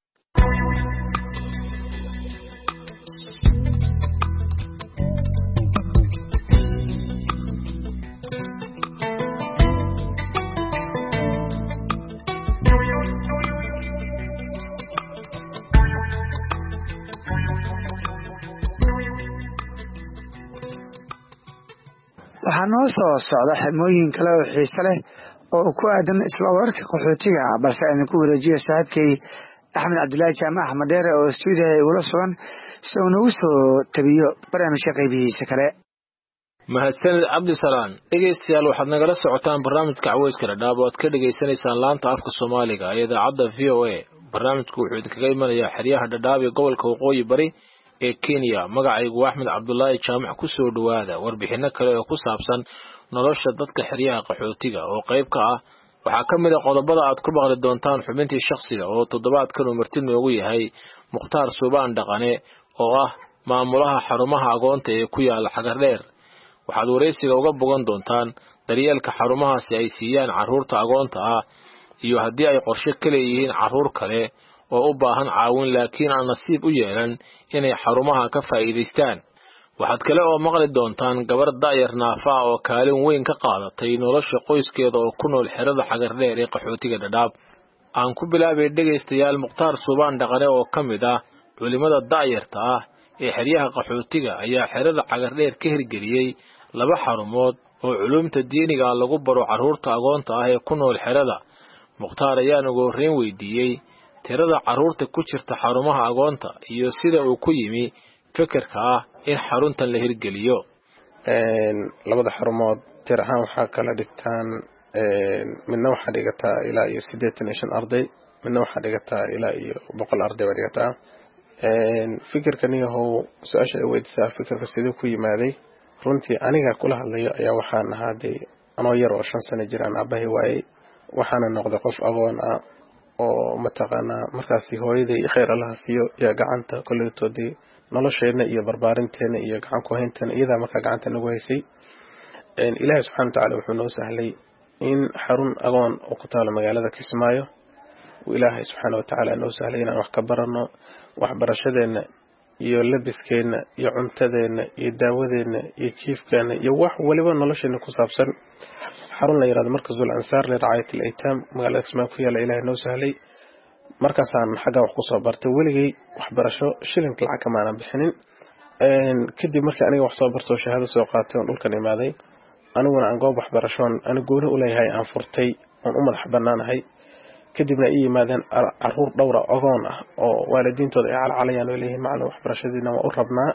waxaa noo soo socda xirmooyin kale oo xiiso leh oo ku aadan isla wararka qaxootiga balse idinku wareejiya saaxiibkay axmed cabdilaahi jaamac axmed dheere oo stuudiyaha igula sugan si uu nagu soo tabiyo barnaamijka qaybihiisa kale. mahadsanid cabdisalaan. dhegeystayaal waxaad nagala socotaan barnaamijka caweyska dhadhaab oo aad ka dhegaysanaysaan laanta afka soomaaliga ee idaacadda VOA. barnaamijku wuxuu idinkaga imanayaa xeryaha dhadhaab ee gobolka waqooyi bari ee Kenya. magacaygu axmed cabdulaahi jaamac. ku soo dhawaada warbixino kale oo ku saabsan nolosha dadka xeryaha qaxootiga oo qayb ka ah. waxaa ka mid ah qodobada aad ku maqli doontaan xubintii shakhsiga oo toddobaadkan uu marti noogu yahay Mukhtaar Suubaan Dhaqane oo ah maamulaha xarumaha agoonta ee ku yaala Xagardheer. waxaad wareysiga uga bogan doontaan daryeelka xarumahaasi ay siiyaan carruurta agoonta ah iyo haddii ay qorshe ka leeyihiin carruur kale oo u baahan caawin laakiin aan nasiib u yeelan inay xarumaha ka faa'iidaystaan. waxaad kale oo maqli doontaan gabar da'yar naafa oo kaalin weyn ka qaadatay nolosha qoyskeeda oo ku nool xerada Xagardheer ee qaxootiga Dhadhaab. aan ku bilaabay dhegaystayaal Mukhtaar Suubaan Dhaqane oo ka mid ah culimada da'yarta ah ee xeryaha qaxootiga ayaa xerada Xagardheer ka hirgeliyey 2 xarumood oo culumta diiniga lagu baro carruurta agoonta ah ee ku nool xerada. Mukhtaar ayaa ugu horreyn weydiiyey tirada carruurta ku jirta xarumaha agoonta iyo sida uu ku yimi fikirka ah in xaruntan la hirgeliyo. 2 xarumood tir ahaan waxaa kala dhigtaan midna waxaa dhigataa ilaa iyo 85 arday, midna waxaa dhigataa ilaa iyo 100 arday baa dhigataa. fikirkan yahow su-aasha ay weydiisaa fikirka siduu ku yimaaday. runtii aniga kula hadlayo ayaa waxaan ahaaday anoo yar oo 5 sano jiraan aabbahay waayey, waxaana noqday qof agoon ah oo mataqaanaa markaasi hooyaday khayr allaha siiyo yaa gacanta kolleytoodii nolosheena iyo barbaarinteena iyo gacan ku haynteena iyadaa markaa gacanta nagu haysay. ilaahay subxaana watacaala wuxuu noo sahlay in xarun agoon oo ku taalo magaalada Kismaayo ilaahay subxaana watacaala noo sahlay inaan wax ka barano. waxbarashadeena iyo labiskeena iyo cuntadeena iyo daawadeena iyo jiifkeena iyo wax waliba nolosheena ku saabsan xarun la yiraahdo Markazul Ansaar li Ra'ayat al-Aytam magaalada Kismaayo ku yaala ilaahay noo sahlay. markaasaan xagga wax ku soo bartay weligay waxbarasho shilin lacag kama aan bixinin. kadib markii aniga wax soo barto shahaado soo qaatay oo dhulkan imaaday aniguna aan goob waxbarashoon aniga gooni u leeyahay aan furtay oon u madax bannaanahay. kadibna ay yimaadeen carruur dhowr ah agoon ah oo waalidiintooda ay calcalayaan oo leeyihiin macallin waxbarashadiina waa u rabnaa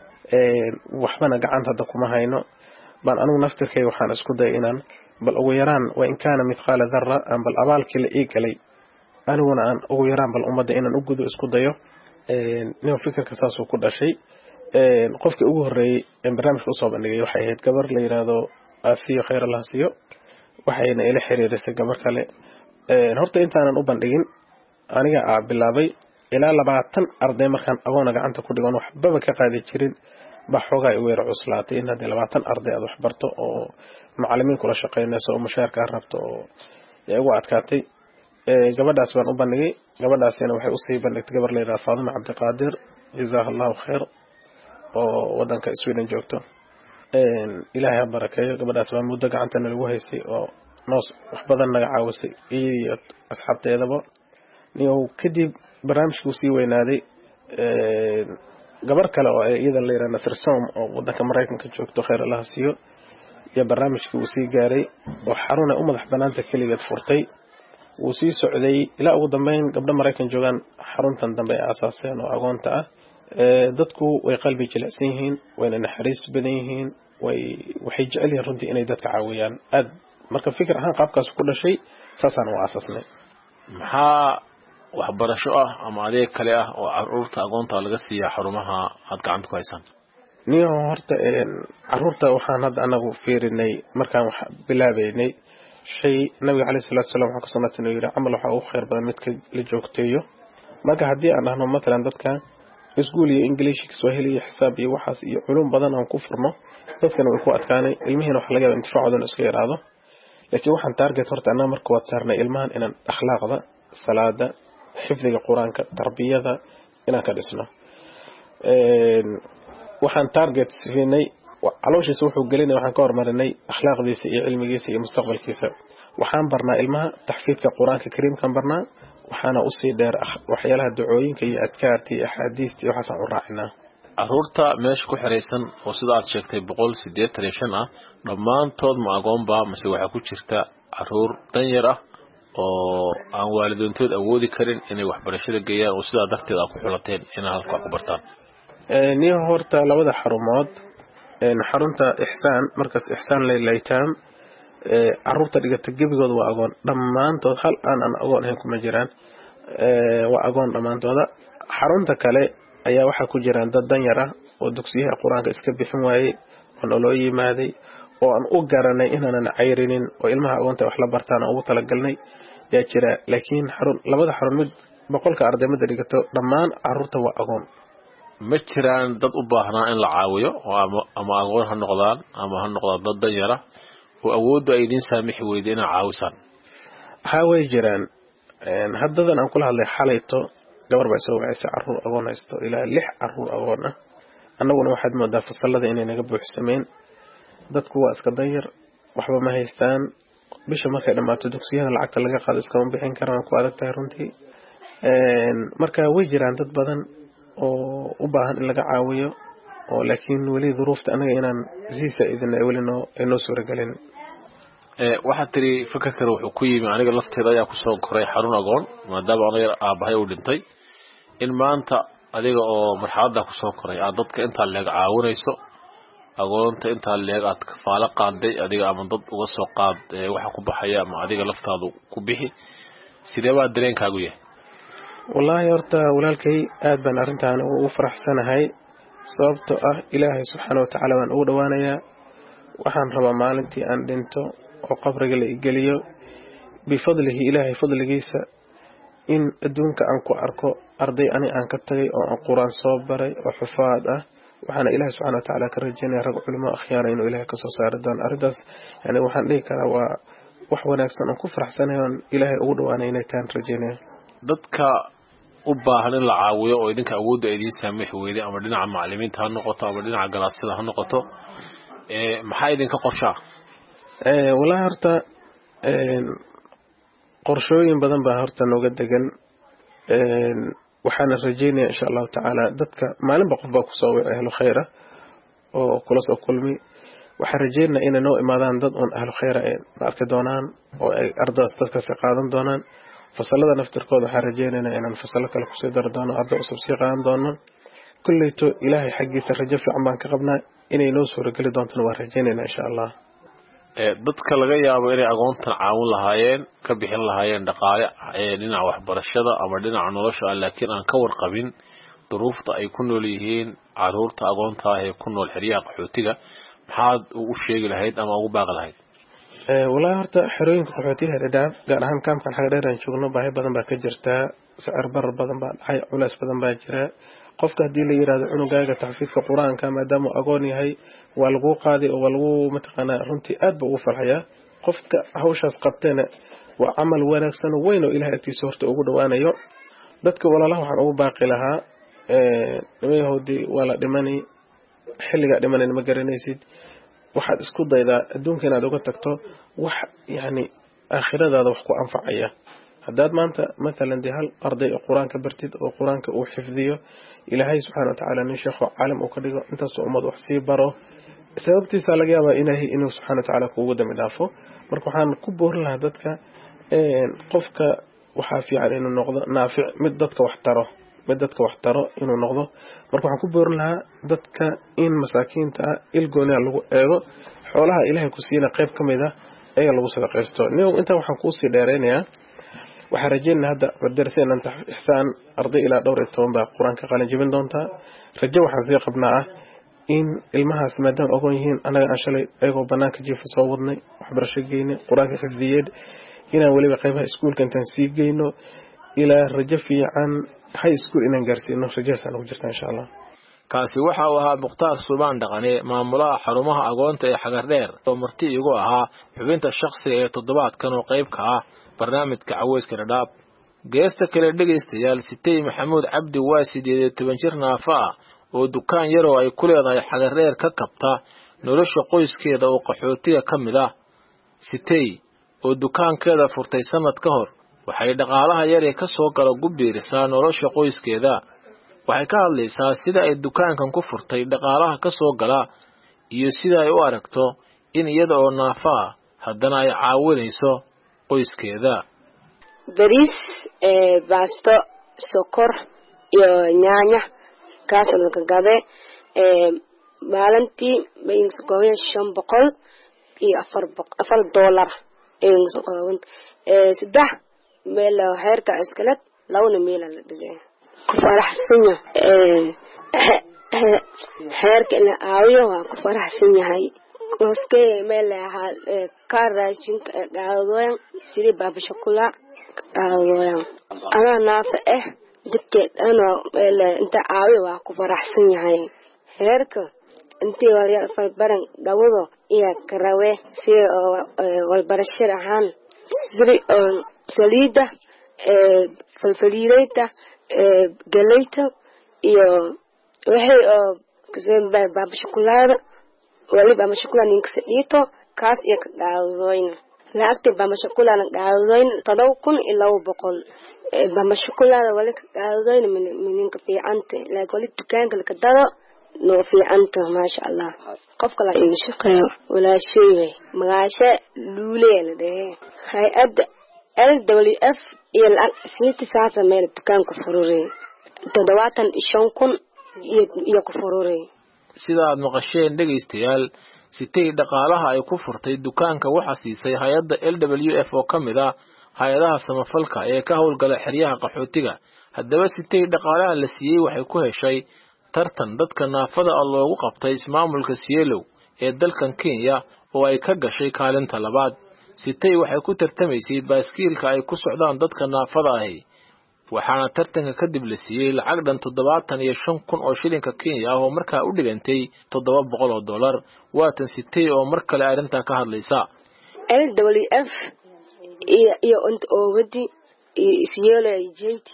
waxbana gacanta hadda kuma hayno. baan anigu naftirkay waxaan isku dayay inaan bal ugu yaraan waa in kaana mithqaala dharra aan bal abaalkii la ii galay aniguna aan ugu yaraan bal ummadda inaan u gudo isku dayo. nin fikirka saasuu ku dhashay. qofkii ugu horreeyey ee barnaamijka usoo bandhigay waxay ahayd gabar la yiraahdo Asiyo khayr allaha siiyo. waxayna ila xiriirisay gabar kale. horta intaanan u bandhigin aniga bilaabay ilaa 20 arday markaan agoona gacanta ku dhigan waxbaba ka qaadi jirin baa xoogaa i weerar cuslaatay in hadda 20 arday aad wax barto oo macallimiin kula shaqeynayso oo mushaarka rabto oo iyagu adkaatay. gabadhaas baan u bandhigay. gabadhaasina waxay u sii bandhigtay gabar la yiraahdo Faadima Cabdiqaadir jazaakallahu khayr oo wadanka Sweden joogto. ilaahay ha barakeeyo. gabadhaas baa muddo gacantana lagu haysay oo noos wax badan naga caawisay iyo asxaabteedaba. niyow kadib barnaamijku sii weynaaday. gabar kale oo iyada la yiraahdo Nasr Soom oo wadanka Mareykanka joogto khayr allaha siiyo iyo barnaamijku uu sii gaaray oo xarun ay u madax banaanta kaligeed furtay. wuu sii socday ilaa ugu dambeyn gabdho Mareykan joogaan xaruntan dambe ay asaaseen oo agoonta ah. dadku way qalbi jilicsan yihiin, wayna naxariis badan yihiin, waxay jecel yihiin runtii inay dadka caawiyaan aad. marka fikir ahaan qaabkaas ku dhashay saasaan u asaasnay. maxaa waxbarasho ah ama adeeg kale ah oo carruurta agoonta laga siiyaa xarumaha aad gacanta ku haysaan? niyo horta carruurta waxaan hadda anagu fiirinay markaan wax bilaabaynay shay nabiga calayhi salaatu wasalaam waxa ka sunnatan inuu yiri camal waxa ugu khayr badan midka la joogteeyo. marka haddii aan dhahno matalan dadka iskuul iyo English Kiswahili iyo xisaab iyo waxaas iyo culum badan aan ku furno dadkana way ku adkaanay ilmihiina waxa laga yaabaa intifaacoodana iska yaraado. laakiin waxaan target horta anaa marka waad saarnay ilmahan inaan akhlaaqda, salaada, xifdiga quraanka, tarbiyada inaan ka dhisno. waxaan target siinay calooshiisa wuxuu gelinay waxaan ka hormarinay akhlaaqdiisa iyo cilmigiisa iyo mustaqbalkiisa. waxaan barnaa ilmaha taxfiidka quraanka kariimkan barnaa. waxaana u sii dheer waxyaalaha ducooyinka iyo adkaarta iyo axaadiista iyo waxaas aan u raacinaa. carruurta meesha ku xiraysan oo sida aad sheegtay 185 ah dhammaantood ma agoon baa mase waxaa ku jirta carruur danyar ah oo aan waalidiintood awoodi karin inay waxbarashada geeyaan oo sidaa darteed aad ku xulateen inay halka ku bartaan niyo horta labada xarumood xarunta Ihsaan markaas Ihsaan Laylatam carruurta dhigata gebigooda waa agoon dhammaantood hal aan agoon ahayn kuma jiraan waa agoon dhammaantooda xarunta kale ayaa waxa ku jiraan dad danyar ah oo dugsiyaha quraanka iska bixin waayay oo noloo yimaaday oo aan u garanay inaanan cayrinin oo ilmaha agoonta wax la bartaan ugu talagalnay yaa jira laakiin labada xarun mid 100 ardayda dhigato dhammaan carruurta waa agoon ma jiraan dad u baahnaa in la caawiyo ama agoon ha noqdaan ama ha noqdaan dad danyar ah oo awoodda ay idin saamixi weyday inay caawisaan way jiraan haddadan aan kula hadlay xalayto gabar baa soo wacaysa carruur agoon haysto ilaa 6 carruur agoon ah annaguna waxaad moodaa fasallada inay naga buuxsameen dadku waa iska danyar waxba ma haystaan bisha markay dhamaato dugsiyada lacagta laga qaado iskama bixin karaan ku adag tahay runtii marka way jiraan dad badan oo u baahan in laga caawiyo oo laakiin weli duruufta anaga inaan siisa idin weli noo suuragelin waxaad tiri fikirka wuxuu ku yimi aniga lafteeda ayaa ku soo koray xarun agoon maadaama aniga aabahay uu dhintay in maanta adiga oo marxaladda ku soo koray aad dadka inta leeg caawinayso agoonta inta leeg aad kafaalo qaaday adiga ama dad uga soo qaad waxa ku baxaya ama adiga laftaadu ku bixi sidee baa dareenkaagu yahay wallahi horta walaalkay aad baan arintaan ugu faraxsanahay sababtoo ah ilaahay subxaanahu wa ta'aala waan ugu dhawaanayaa waxaan rabaa maalintii aan dhinto oo qabriga la igeliyo bifadlihi ilaahay fadligiisa in adduunka aan ku arko arday aan ka tagay oo aan quraan soo baray oo xufaad ah waxaana ilaahay subxaanahu wa ta'aala ka rajaynayaa rag culimo akhyaar inuu ilaahay ka soo saaro doon arintaas yani waxaan dhihi karaa waa wax wanaagsan oo ku faraxsanahay oo ilaahay ugu dhawaanay inay taan rajaynaya dadka u baahan in la caawiyo oo idinka awoodda idin saamixi weyday ama dhinaca macallimiinta ha noqoto ama dhinaca ganacsiyada ha noqoto maxaa idinka qorshaa wallahi horta qorshooyin badan baa horta nooga degan waxaana rajaynayaa insha allahu tacaala dadka maalinba qof baa kusoo wicay ahlu khayra oo kula soo kulmi waxaan rajaynayaa inay noo imaadaan dad un ahlu khayra ay arki doonaan oo ay ardaydaas dadkaasi qaadan doonaan fasalada naftirkooda waxaan rajaynaynaa inaan fasalo kale kusii dari doono arday cusub sii qaadan doono kulleyto ilaahay xaggiisa rajo fiican baan ka qabnaa inay noo suurageli doontana waan rajaynaynaa insha allah dadka laga yaabo inay agoontan caawin lahaayeen ka bixin lahaayeen dhaqaale dhinaca waxbarashada ama dhinaca nolosha laakiin aan ka warqabin duruufta ay ku nool yihiin caruurta agoonta ah ee ku nool xeryaha qaxootiga maxaad u sheegi lahayd ama ugu baaqi lahayd wallahi horta xerooyinka qaxootiga dhadhaab gaar ahaan kaamkan xaga dheer aan joogno baahi badan baa ka jirtaa sicir barar badan baa dhacay culays badan baa jira qofka haddii la yiraahdo cunugaaga taxfiidka quraanka maadaama agoon yahay waa lagu qaaday oo waa lagu mataqaanaa runtii aad buu ugu farxayaa qofka hawshaas qabteena waa camal wanaagsan weyn oo ilaahay agtiisa horta ugu dhawaanayo dadka walaalaha waxaan ugu baaqi lahaa nimayahoodii waa la dhimanay xilligaa dhimanayna ma garanaysid waxaad isku daydaa adduunka inaad uga tagto wax yani aakhiradaada wax ku anfacaya haddaad maanta maalan dee hal arday oo qur-aanka bartid oo qur-aanka uu xifdiyo ilaahay subxaana wa tacaala nin sheekho caalim uu ka dhigo intaasoo ummad wax sii baro sababtiisa laga yaabaa ilaahay inuu subxaana wa tacaala kuugu dambi dhaafo marka waxaan ku boorin lahaa dadka qofka waxaa fiican inuu noqdo naafic mid dadka wax taro inuu noqdo marka waxaan ku boorin lahaa dadka in masaakiinta ah ilgooniha lagu eego xoolaha ilaahay ku siina qayb ka mid ah ayaga lagu sadaqaysto intaa waxaan kuusii dheeraynayaa waxaan rajeynaa hadda madaraseenan Ihsaan arday ilaa dhowr iyo 10 baa quraanka qalin jebin doontaa rajo waxaan sii qabnaa ah in ilmahaas maadaama ogoon yihiin anaga aan shalay ayagoo banaanka jiifa soo wadnay waxbarasho geynay quraanka xifdiyeed inaan waliba qaybaha iskuulka intaan sii geyno ilaa rajo fiican high school inaan gaarsiino rajaasaan ugu jirtaa insha Allah kaasi waxa uu ahaa Mukhtaar Suubaan Dhaqane maamulaha xarumaha agoonta ee Xagardheer oo marti igu ahaa xubinta shakhsiga ee toddobaadkan oo qayb ka ah barnaamijka Caweyska Dhadhaab geesta kale dhageystayaal Sitay Maxamuud Cabdi waa 18 jir naafa oo dukaan yar oo ay ku leedahay Xagardheer ka kabta nolosha qoyskeeda oo qaxootiga ka mid ah Sitay oo dukaankeeda furtay sanad ka hor waxay dhaqaalaha yar ee ka soo gala gubiirisa nolosha qoyskeeda waxay ka hadlaysaa sida ay dukaankan ku furtay dhaqaalaha ka soo gala iyo sida ay u aragto in iyada oo naafa haddana ay caawinayso qoyskeeda bariis baasto sokor iyo yaanya kaas la gaday maalintii bay soo kooban 500 iyo $4 ay soo kooban saddex meel heerka iskalad lawna meel la dhigay ku faraxsan heerka la aawiyo waa ku faraxsan yahay koske meel ka raashin gaadooyan sidii baaba shakula gaadooyan ana naafa dadkeed ana meel inta aawiyo waa ku faraxsan yahay heerka intii wariya falbaran gawado iyo karawe si walbarashada ahaan siri saliida falfaliirayta galayta iyo waxay kaseen baaba shakulaada waliba ama shakulaada ninka dhito kaas iyo gaadooyn laagta baaba shakulaada gaadooyn 7,200 baaba shakulaada wali gaadooyn minka fiicanta laakiin wali dukaanka la kadado noo fiicanta ma sha Allah qofka la ii shaqeeyo wala shay magaasha luulee la dhahay hay'ad LWF iyo lacag saata meel dukaanka fururay 75,000 iyo ku fururay sida aad maqasheen dhageystayaal sitay dhaqaalaha ay ku furtay dukaanka waxa siisay hay'adda LWF oo kamid ah hay'adaha samafalka ee ka howlgala xiriyaha qaxootiga haddaba sitay dhaqaalaha la siiyay waxay ku heshay tartan dadka naafada loogu qabtay ismaamulka Sielow ee dalkan Kenya oo ay ka gashay kaalinta labaad sitay waxay ku tartamaysay baaskiilka ay ku socdaan dadka naafada ah waxaana tartanka kadib la siiyay lacag dhan 75,000 oo shilinka Kenya ah oo markaa u dhigantay $700 waatan sitay oo mar kale arinta ka hadlaysa LWF iyo wadi Sielow JT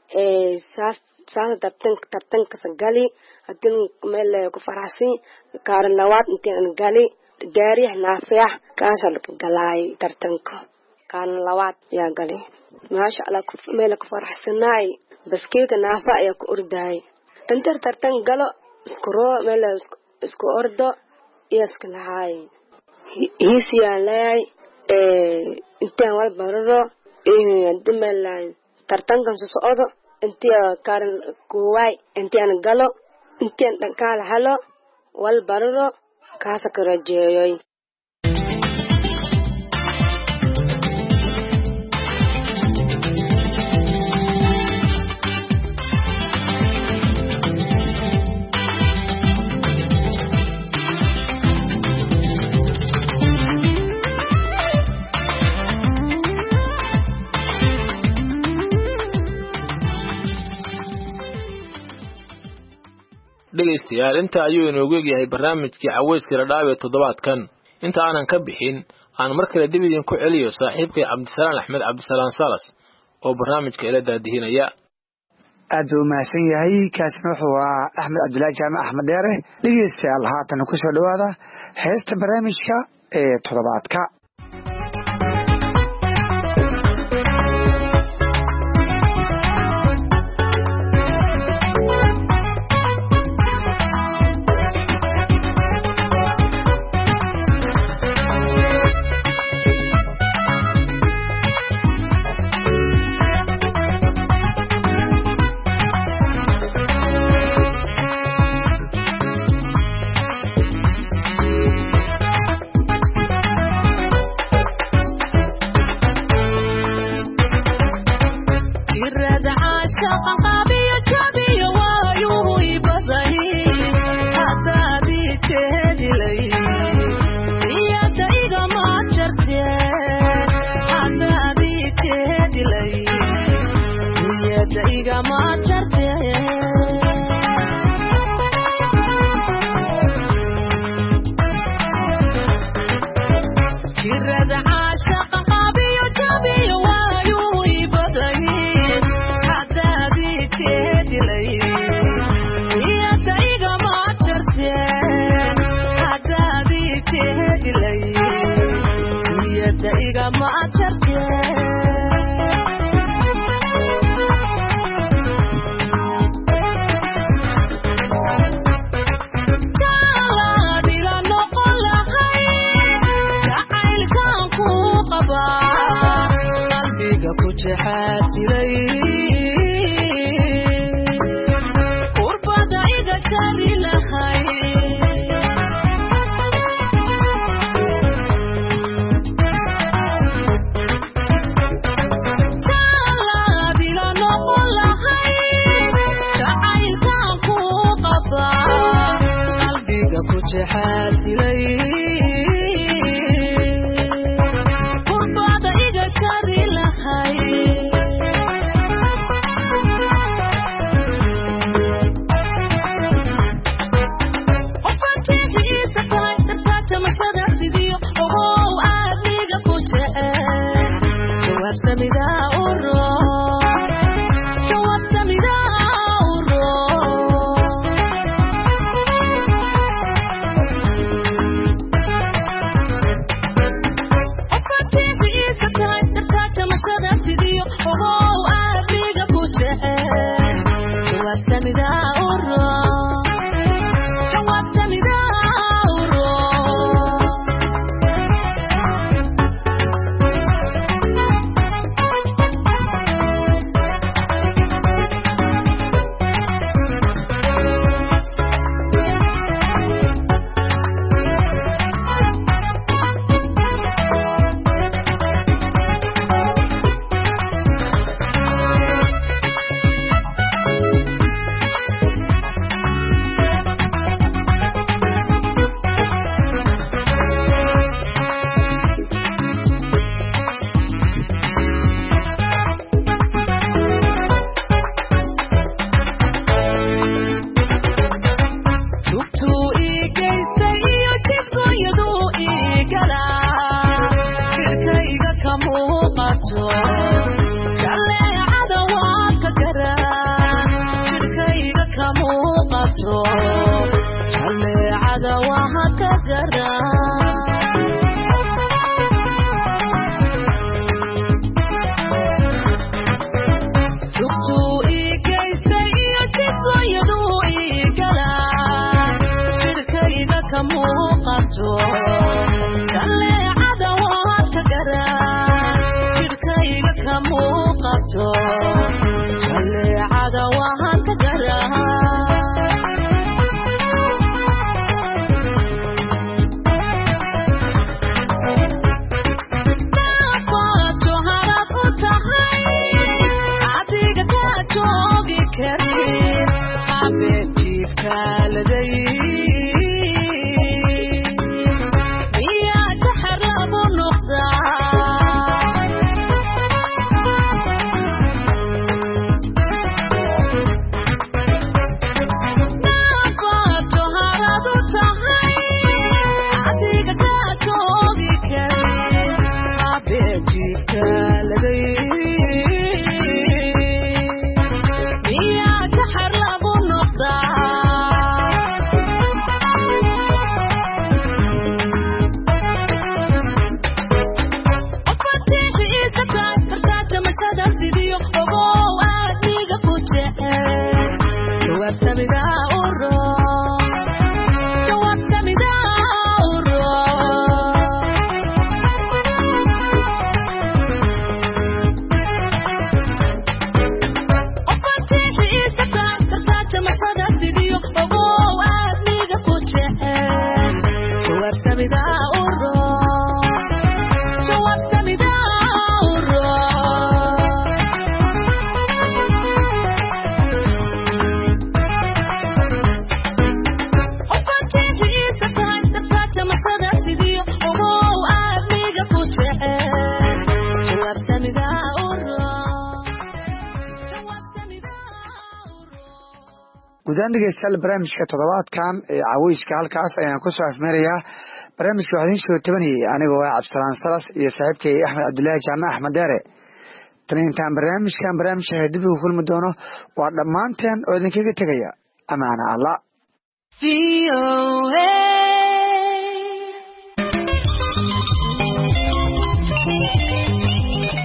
saas tartanka sagali hadin meel ku faraxsan kaaran lawaad intaan gali gaari naafiyax kaas la galay tartanka kan lawaad yaa gali ma sha Allah meel ku faraxsanaay baskiilka naafa ayaa ku orday inta tartan galo iskuro meel isku ordo iyo iska lahay hiisiyaan leey intaan wal bararo dimeelaan tartankan socdo intii kaaran kuway intaan galo intaan dhankaal halo wal bararo kaas ka rajeeyoy dhageystayaal inta ayuu inoogu yahay barnaamijkii caweyska radhaabe toddobaadkan inta aanan ka bixin aan mar kale dib idin ku celiyo saaxiibkay Cabdisalaan Axmed Cabdisalaan Salas oo barnaamijka ila daadihinaya aad buu mahadsan yahay kaasna wuxuu ahaa Axmed Cabdilaahi Jaamac Axmed Dheere dhageystayaal haatan ku soo dhawaada heesta barnaamijka ee toddobaadka jeexaasiray qurbada iga jari lahay jalaadila noqon lahay jacaylkaan ku qabaa qalbiga ku jeexaasiray guudaan dhegeystayaal barnaamijka toddobaadkan ee caweyska halkaas ayaan kusoo afmeerayaa barnaamijka waxaa idiin soo tabanayay anigoo ah cabdisalaan salas iyo saaxiibkay axmed cabdullaahi jaamac axmed deere tan intaan barnaamijka dib ugu kulmi doono waa dhammaanteen oo idinkaga tegaya amaana allah